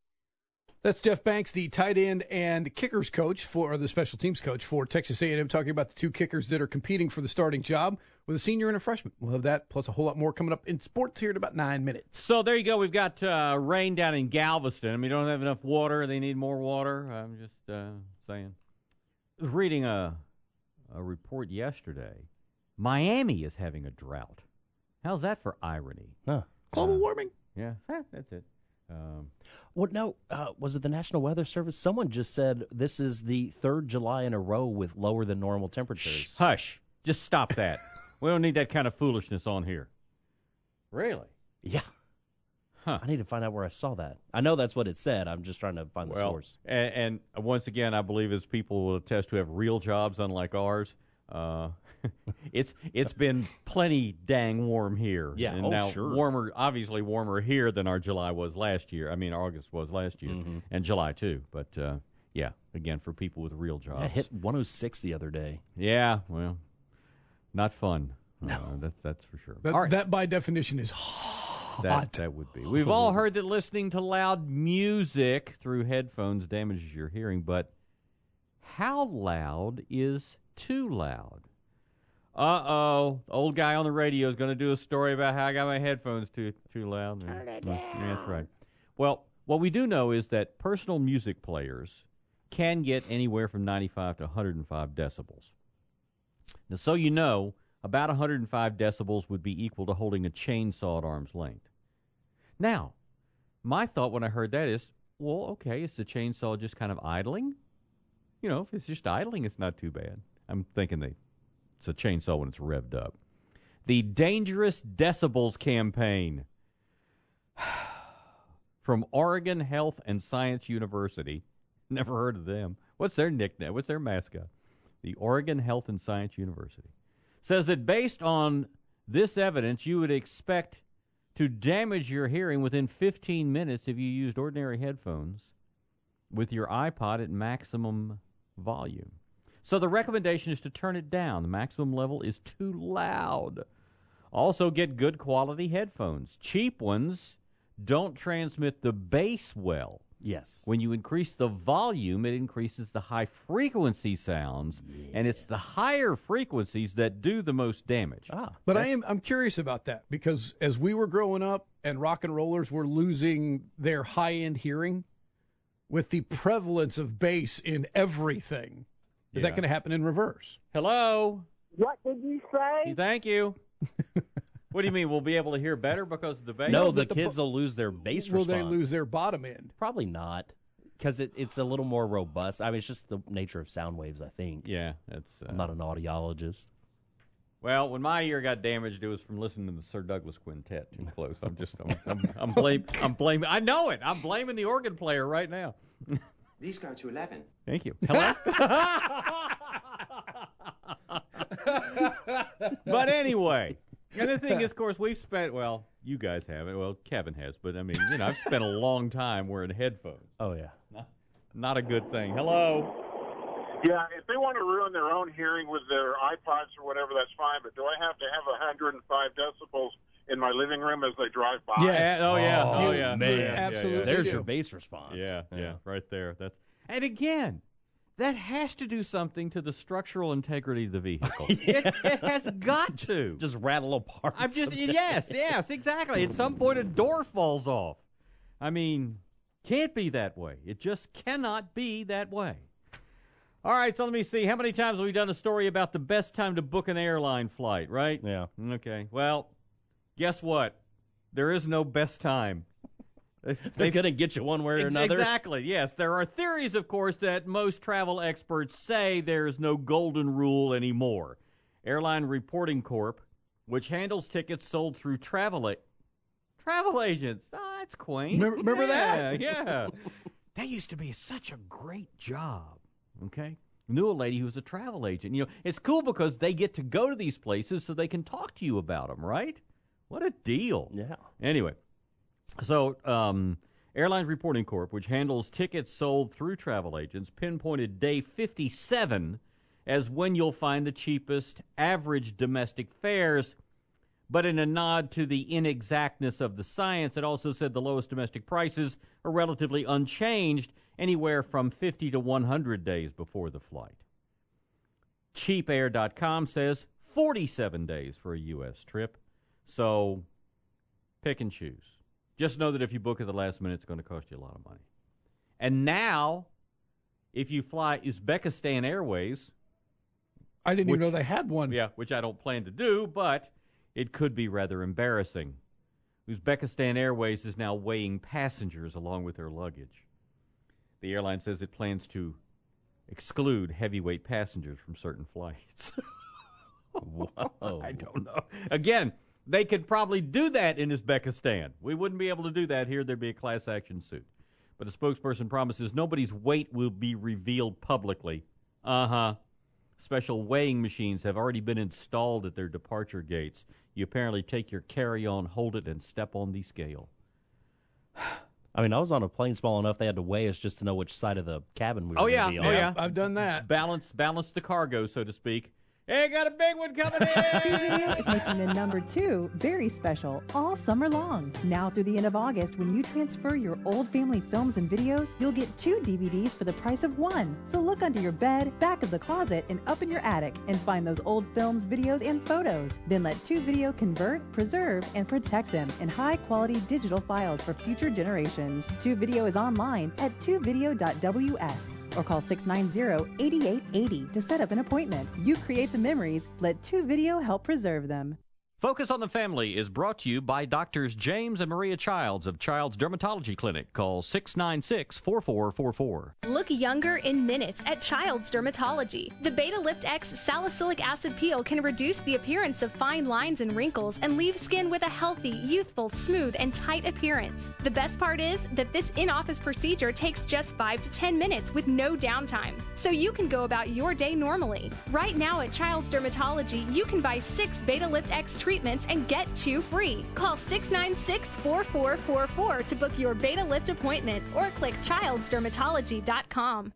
That's Jeff Banks, the tight end and kickers coach for or the special teams coach for Texas A and M, talking about the two kickers that are competing for the starting job with a senior and a freshman. We'll have that plus a whole lot more coming up in sports here in about nine minutes. So there you go. We've got uh, rain down in Galveston. I mean, we don't have enough water. They need more water. I'm just uh, saying. I was reading a a report yesterday. Miami is having a drought. How's that for irony? Huh. Global uh, warming. Yeah, eh, that's it. Um, well, no, uh, was it the National Weather Service? Someone just said this is the third July in a row with lower than normal temperatures. Hush. Just stop that. We don't need that kind of foolishness on here. Really? Yeah. Huh. I need to find out where I saw that. I know that's what it said. I'm just trying to find the well, source. And, and once again, I believe as people will attest who have real jobs, unlike ours, uh, it's it's been plenty dang warm here. Yeah, and oh, now sure. warmer, obviously warmer here than our July was last year. I mean, August was last year, mm-hmm. and July too. But uh, yeah, again, for people with real jobs, yeah, it hit one oh six the other day. Yeah, well, not fun. No, uh, that's that's for sure. That, right. that by definition is hot. That, that would be. We've all heard that listening to loud music through headphones damages your hearing, but how loud is too loud? Uh-oh, the old guy on the radio is going to do a story about how I got my headphones too too loud. Turn it down. Yeah, that's right. Well, what we do know is that personal music players can get anywhere from ninety-five to one hundred five decibels. Now, so you know, about one hundred five decibels would be equal to holding a chainsaw at arm's length. Now, my thought when I heard that is, well, okay, is the chainsaw just kind of idling? You know, if it's just idling, it's not too bad. I'm thinking they... It's a chainsaw when it's revved up. The Dangerous Decibels campaign from Oregon Health and Science University. Never heard of them. What's their nickname? What's their mascot? The Oregon Health and Science University. Says that based on this evidence, you would expect to damage your hearing within fifteen minutes if you used ordinary headphones with your iPod at maximum volume. So the recommendation is to turn it down. The maximum level is too loud. Also, get good quality headphones. Cheap ones don't transmit the bass well. Yes. When you increase the volume, it increases the high-frequency sounds, yes. and it's the higher frequencies that do the most damage. Ah, but I am I'm curious about that, because as we were growing up and rock and rollers were losing their high-end hearing, with the prevalence of bass in everything, is Yeah. that going to happen in reverse? Hello? What did you say? Thank you. What do you mean? We'll be able to hear better because of the bass? No, the, the kids bo- will lose their bass Will response. they lose their bottom end? Probably not, because it, it's a little more robust. I mean, it's just the nature of sound waves, I think. Yeah, that's. Uh, I'm not an audiologist. Well, when my ear got damaged, it was from listening to the Sir Douglas Quintet too close. I'm just, I'm, I'm, I'm blaming, I'm blaming. I know it. I'm blaming the organ player right now. These go to eleven. Thank you. Hello? But anyway, and the thing is, of course, we've spent, well, you guys haven't. Well, Kevin has, but I mean, you know, I've spent a long time wearing headphones. Oh, yeah. Not, not a good thing. Hello? Yeah, if they want to ruin their own hearing with their iPods or whatever, that's fine. But do I have to have one hundred five decibels in my living room as they drive by? Yes. Oh, yeah. Oh, oh yeah. Man. Yeah, yeah, Absolutely. yeah. There's your bass response. Yeah, yeah, Yeah. right there. That's And again, that has to do something to the structural integrity of the vehicle. it, it has got to. Just rattle apart. I'm just sometimes. yes, yes, exactly. At some point, a door falls off. I mean, can't be that way. It just cannot be that way. All right, so let me see. How many times have we done a story about the best time to book an airline flight, right? Yeah. Okay. Well, guess what? There is no best time. They're going to get you one way or Ex- another. Exactly, yes. There are theories, of course, that most travel experts say there's no golden rule anymore. Airline Reporting Corp, which handles tickets sold through travel a- travel agents. Oh, that's quaint. Remember, remember yeah, that? Yeah. That used to be such a great job, okay? Knew a lady who was a travel agent. You know, it's cool because they get to go to these places so they can talk to you about them, right? What a deal. Yeah. Anyway. So, um, Airlines Reporting Corp, which handles tickets sold through travel agents, pinpointed day fifty-seven as when you'll find the cheapest average domestic fares. But in a nod to the inexactness of the science, it also said the lowest domestic prices are relatively unchanged anywhere from fifty to one hundred days before the flight. cheap air dot com says forty-seven days for a U S trip. So, pick and choose. Just know that if you book at the last minute, it's going to cost you a lot of money. And now, if you fly Uzbekistan Airways... I didn't which, even know they had one. Yeah, which I don't plan to do, but it could be rather embarrassing. Uzbekistan Airways is now weighing passengers along with their luggage. The airline says it plans to exclude heavyweight passengers from certain flights. Whoa. I don't know. Again... They could probably do that in Uzbekistan. We wouldn't be able to do that here. There'd be a class action suit. But a spokesperson promises nobody's weight will be revealed publicly. Uh-huh. Special weighing machines have already been installed at their departure gates. You apparently take your carry-on, hold it, and step on the scale. I mean, I was on a plane small enough they had to weigh us just to know which side of the cabin we were Oh, going yeah. to be on. Oh, yeah. I've done that. Balance, balance the cargo, so to speak. Hey, got a big one coming in! TrueVideo is making the number two very special all summer long. Now through the end of August, when you transfer your old family films and videos, you'll get two D V Ds for the price of one. So look under your bed, back of the closet, and up in your attic and find those old films, videos, and photos. Then let TrueVideo convert, preserve, and protect them in high-quality digital files for future generations. TrueVideo is online at two video dot W S. Or call six nine zero, eight eight eight zero to set up an appointment. You create the memories. Let TrueVideo help preserve them. Focus on the Family is brought to you by Doctors James and Maria Childs of Child's Dermatology Clinic. Call six nine six, four four four four. Look younger in minutes at Child's Dermatology. The Beta Lift X salicylic acid peel can reduce the appearance of fine lines and wrinkles and leave skin with a healthy, youthful, smooth, and tight appearance. The best part is that this in-office procedure takes just five to ten minutes with no downtime, so you can go about your day normally. Right now at Child's Dermatology, you can buy six Beta Lift X treatments treatments and get two free. Call six nine six, four four four four to book your Beta Lift appointment or click childs dermatology dot com.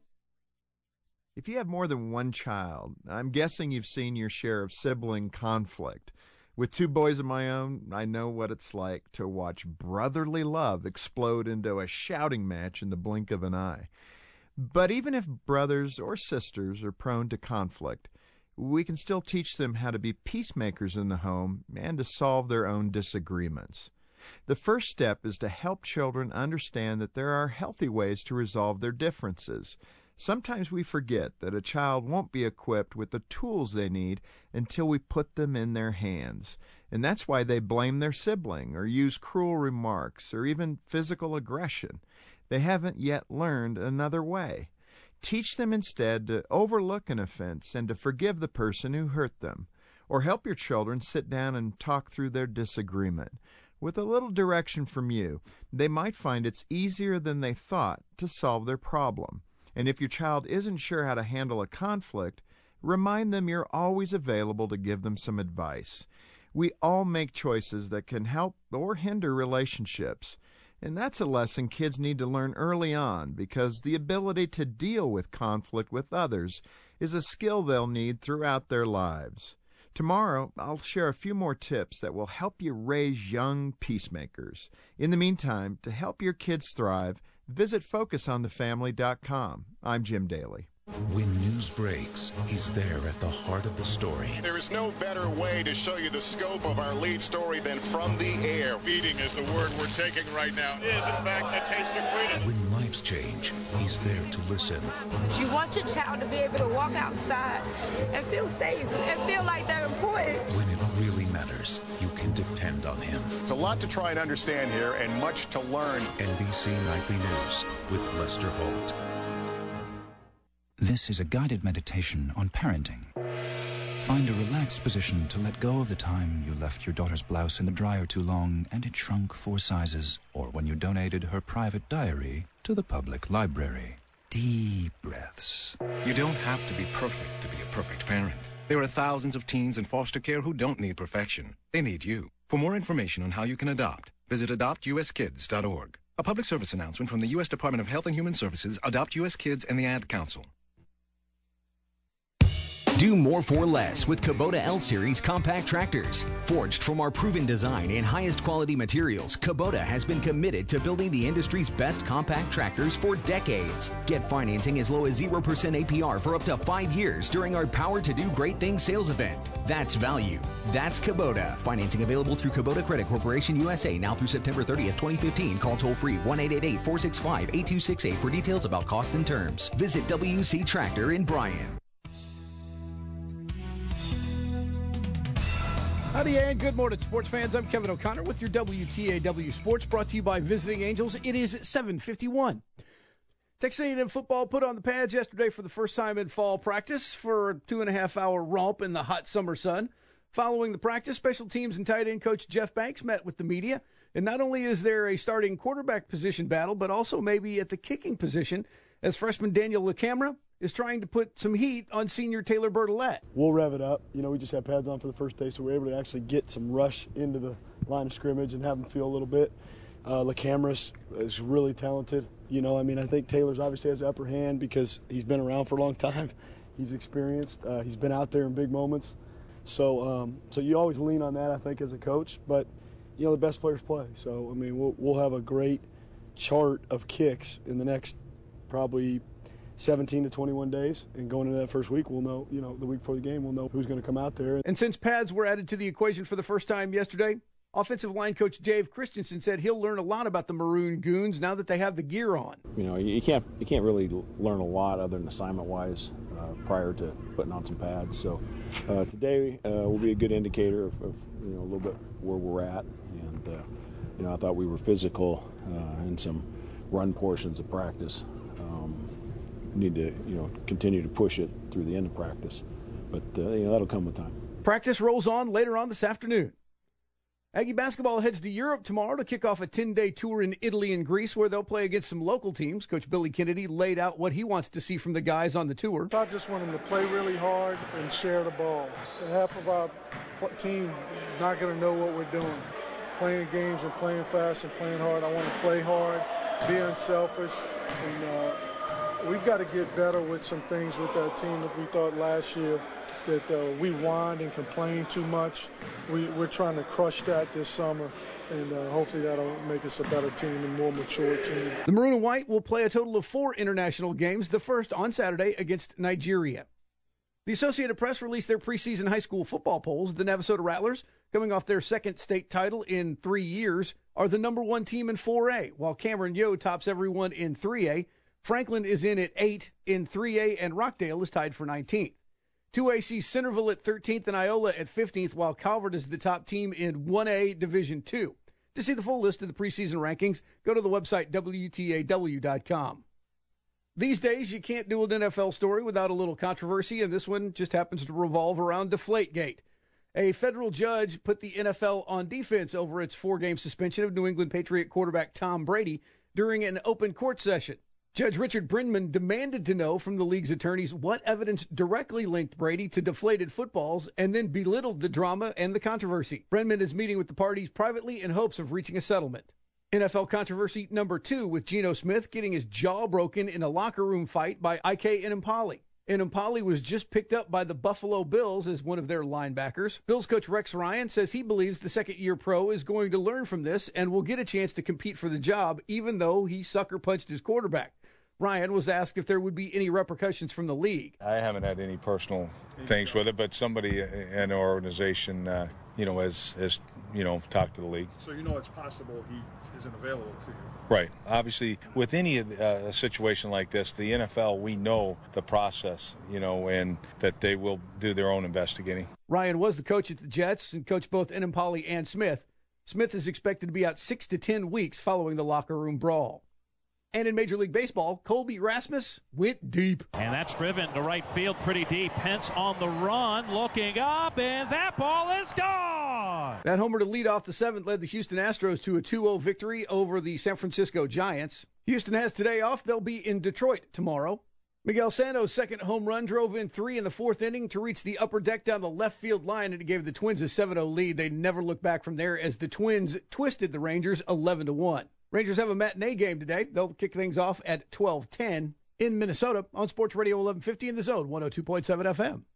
If you have more than one child, I'm guessing you've seen your share of sibling conflict. With two boys of my own, I know what it's like to watch brotherly love explode into a shouting match in the blink of an eye. But even if brothers or sisters are prone to conflict, we can still teach them how to be peacemakers in the home and to solve their own disagreements. The first step is to help children understand that there are healthy ways to resolve their differences. Sometimes we forget that a child won't be equipped with the tools they need until we put them in their hands. And that's why they blame their sibling or use cruel remarks or even physical aggression. They haven't yet learned another way. Teach them instead to overlook an offense and to forgive the person who hurt them. Or help your children sit down and talk through their disagreement. With a little direction from you, they might find it's easier than they thought to solve their problem. And if your child isn't sure how to handle a conflict, remind them you're always available to give them some advice. We all make choices that can help or hinder relationships. And that's a lesson kids need to learn early on, because the ability to deal with conflict with others is a skill they'll need throughout their lives. Tomorrow, I'll share a few more tips that will help you raise young peacemakers. In the meantime, to help your kids thrive, visit focus on the family dot com. I'm Jim Daly. When news breaks, he's there at the heart of the story. There is no better way to show you the scope of our lead story than from the air. Beating is the word we're taking right now. It is, in fact, a taste of freedom. When lives change, he's there to listen. You want your child to be able to walk outside and feel safe and feel like they're important. When it really matters, you can depend on him. It's a lot to try and understand here and much to learn. N B C Nightly News with Lester Holt. This is a guided meditation on parenting. Find a relaxed position to let go of the time you left your daughter's blouse in the dryer too long and it shrunk four sizes, or when you donated her private diary to the public library. Deep breaths. You don't have to be perfect to be a perfect parent. There are thousands of teens in foster care who don't need perfection. They need you. For more information on how you can adopt, visit adopt u s kids dot org. A public service announcement from the U S Department of Health and Human Services, Adopt U S Kids, and the Ad Council. Do more for less with Kubota L-Series compact tractors. Forged from our proven design and highest quality materials, Kubota has been committed to building the industry's best compact tractors for decades. Get financing as low as zero percent A P R for up to five years during our Power to Do Great Things sales event. That's value. That's Kubota. Financing available through Kubota Credit Corporation U S A now through September thirtieth, twenty fifteen. Call toll free one eight eight eight, four six five, eight two six eight for details about cost and terms. Visit W C Tractor in Bryan. Howdy and good morning, sports fans. I'm Kevin O'Connor with your W T A W Sports, brought to you by Visiting Angels. It is seven fifty-one. Texas A and M football put on the pads yesterday for the first time in fall practice for a two-and-a-half-hour romp in the hot summer sun. Following the practice, special teams and tight end coach Jeff Banks met with the media. And not only is there a starting quarterback position battle, but also maybe at the kicking position, as freshman Daniel LaCamera is trying to put some heat on senior Taylor Bertolette. We'll rev it up. You know, we just had pads on for the first day, so we're able to actually get some rush into the line of scrimmage and have them feel a little bit. Uh, LaCamera is really talented. You know, I mean, I think Taylor's obviously has the upper hand because he's been around for a long time. He's experienced. Uh, he's been out there in big moments. So, um, so you always lean on that, I think, as a coach. But, you know, the best players play. So, I mean, we'll, we'll have a great chart of kicks in the next probably seventeen to twenty-one days, and going into that first week, we'll know, you know, the week before the game, we'll know who's going to come out there. And since pads were added to the equation for the first time yesterday, offensive line coach Dave Christensen said he'll learn a lot about the Maroon Goons now that they have the gear on. You know, you can't you can't really learn a lot other than assignment-wise uh, prior to putting on some pads. So uh, today uh, will be a good indicator of, of you know a little bit where we're at. And uh, you know, I thought we were physical uh, in some run portions of practice. Um, need to, you know, continue to push it through the end of practice. But, uh, you know, that'll come with time. Practice rolls on later on this afternoon. Aggie basketball heads to Europe tomorrow to kick off a ten-day tour in Italy and Greece, where they'll play against some local teams. Coach Billy Kennedy laid out what he wants to see from the guys on the tour. I just want them to play really hard and share the ball. So half of our team not going to know what we're doing. Playing games and playing fast and playing hard. I want to play hard, be unselfish, and uh, we've got to get better with some things with that team that we thought last year that uh, we whined and complained too much. We, we're trying to crush that this summer, and uh, hopefully that'll make us a better team and more mature team. The Maroon and White will play a total of four international games, the first on Saturday against Nigeria. The Associated Press released their preseason high school football polls. The Navasota Rattlers, coming off their second state title in three years, are the number one team in four A, while Cameron Yo tops everyone in three A. Franklin is in at eight in three A, and Rockdale is tied for nineteenth. two A sees Centerville at thirteenth and Iola at fifteenth, while Calvert is the top team in one A Division two. To see the full list of the preseason rankings, go to the website W T A W dot com. These days, you can't do an N F L story without a little controversy, and this one just happens to revolve around Deflategate. A federal judge put the N F L on defense over its four-game suspension of New England Patriot quarterback Tom Brady during an open court session. Judge Richard Brindman demanded to know from the league's attorneys what evidence directly linked Brady to deflated footballs and then belittled the drama and the controversy. Brindman is meeting with the parties privately in hopes of reaching a settlement. N F L controversy number two, with Geno Smith getting his jaw broken in a locker room fight by Ike Enemkpali. Enemkpali was just picked up by the Buffalo Bills as one of their linebackers. Bills coach Rex Ryan says he believes the second-year pro is going to learn from this and will get a chance to compete for the job, even though he sucker punched his quarterback. Ryan was asked if there would be any repercussions from the league. I haven't had any personal things with it, but somebody in our organization, uh, you know, has, has, you know, talked to the league. So you know it's possible he isn't available to you. Right. Obviously, with any uh, a situation like this, the N F L, we know the process, you know, and that they will do their own investigating. Ryan was the coach at the Jets and coached both Enemkpali and Smith. Smith is expected to be out six to ten weeks following the locker room brawl. And in Major League Baseball, Colby Rasmus went deep. And that's driven to right field pretty deep. Pence on the run, looking up, and that ball is gone. That homer to lead off the seventh led the Houston Astros to a two oh victory over the San Francisco Giants. Houston has today off. They'll be in Detroit tomorrow. Miguel Sano's second home run drove in three in the fourth inning to reach the upper deck down the left field line, and it gave the Twins a seven oh lead. They never looked back from there as the Twins twisted the Rangers eleven to one. Rangers have a matinee game today. They'll kick things off at twelve ten in Minnesota on Sports Radio eleven fifty in the Zone, one oh two point seven F M.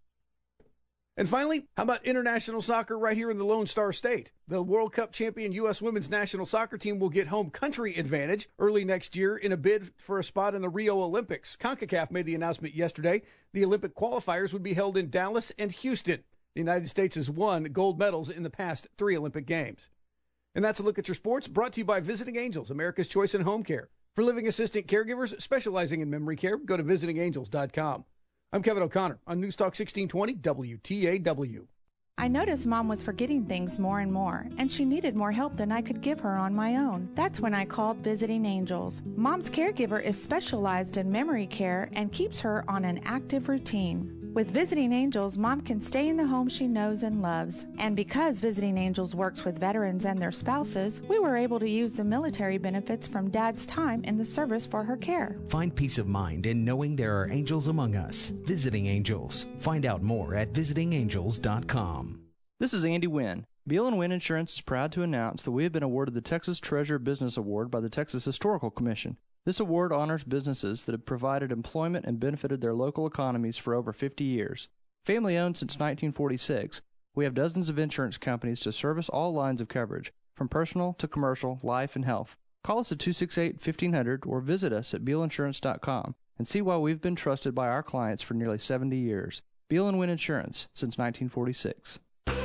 And finally, how about international soccer right here in the Lone Star State? The World Cup champion U S women's national soccer team will get home country advantage early next year in a bid for a spot in the Rio Olympics. CONCACAF made the announcement yesterday. The Olympic qualifiers would be held in Dallas and Houston. The United States has won gold medals in the past three Olympic Games. And that's a look at your sports, brought to you by Visiting Angels, America's Choice in Home Care. For living assistant caregivers specializing in memory care, go to visiting angels dot com. I'm Kevin O'Connor on News Talk sixteen twenty W T A W. I noticed Mom was forgetting things more and more, and she needed more help than I could give her on my own. That's when I called Visiting Angels. Mom's caregiver is specialized in memory care and keeps her on an active routine. With Visiting Angels, Mom can stay in the home she knows and loves. And because Visiting Angels works with veterans and their spouses, we were able to use the military benefits from Dad's time in the service for her care. Find peace of mind in knowing there are angels among us. Visiting Angels. Find out more at visiting angels dot com. This is Andy Wynn. Beal and Wynn Insurance is proud to announce that we have been awarded the Texas Treasure Business Award by the Texas Historical Commission. This award honors businesses that have provided employment and benefited their local economies for over fifty years. Family-owned since nineteen forty-six, we have dozens of insurance companies to service all lines of coverage, from personal to commercial, life, and health. Call us at two six eight, fifteen hundred or visit us at beal insurance dot com and see why we've been trusted by our clients for nearly seventy years. Beal and Wynn Insurance since nineteen forty-six.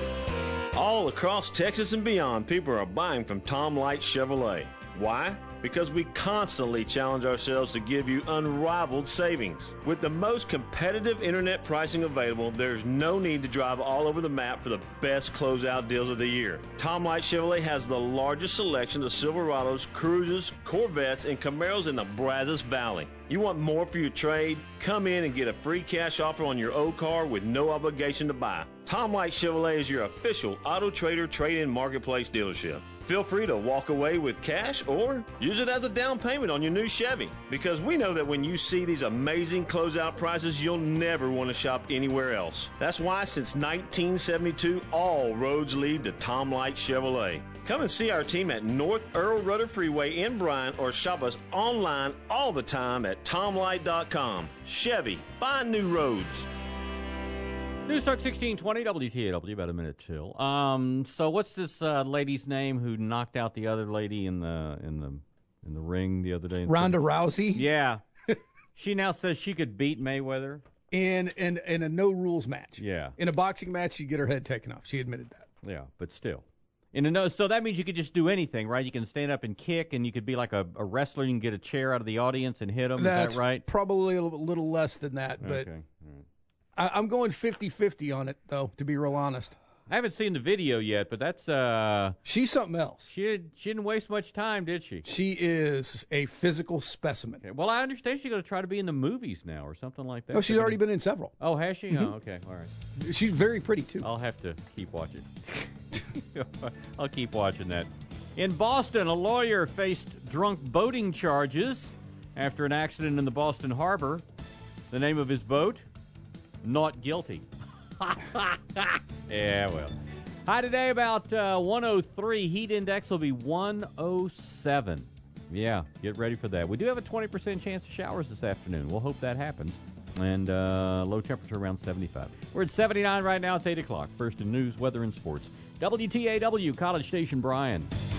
All across Texas and beyond, people are buying from Tom Light Chevrolet. Why? Because we constantly challenge ourselves to give you unrivaled savings. With the most competitive internet pricing available, there's no need to drive all over the map for the best closeout deals of the year. Tom Light Chevrolet has the largest selection of Silverados, Cruisers, Corvettes, and Camaros in the Brazos Valley. You want more for your trade? Come in and get a free cash offer on your old car with no obligation to buy. Tom Light Chevrolet is your official Auto Trader trade-in marketplace dealership. Feel free to walk away with cash or use it as a down payment on your new Chevy, because we know that when you see these amazing closeout prices, you'll never want to shop anywhere else. That's why since nineteen seventy-two, all roads lead to Tom Light Chevrolet. Come and see our team at North Earl Rudder Freeway in Bryan or shop us online all the time at tom light dot com. Chevy, find new roads. News Talk sixteen twenty W T A W, about a minute till. Um, so what's this uh, lady's name who knocked out the other lady in the in the in the ring the other day? Ronda Rousey? Yeah. She now says she could beat Mayweather in in in a no rules match. Yeah. In a boxing match, she'd get her head taken off. She admitted that. Yeah, but still. In a no, so that means you could just do anything, right? You can stand up and kick, and you could be like a, a wrestler. You can get a chair out of the audience and hit them. That's Is that right? Probably a little, little less than that, but. Okay. I, I'm going fifty-fifty on it, though, to be real honest. I haven't seen the video yet, but that's... uh She's something else. She, did, she didn't waste much time, did she? She is a physical specimen. Okay. Well, I understand she's going to try to be in the movies now or something like that. Oh, she's already been in several. Oh, has she? Mm-hmm. Oh, okay. All right. She's very pretty, too. I'll have to keep watching. I'll keep watching that. In Boston, a lawyer faced drunk boating charges after an accident in the Boston Harbor. The name of his boat? Not guilty. Yeah, well. High today about uh, one oh three. Heat index will be one oh seven. Yeah, get ready for that. We do have a twenty percent chance of showers this afternoon. We'll hope that happens. And uh, low temperature around seventy-five. We're at seventy-nine right now. It's eight o'clock. First in news, weather, and sports. W T A W, College Station, Bryan.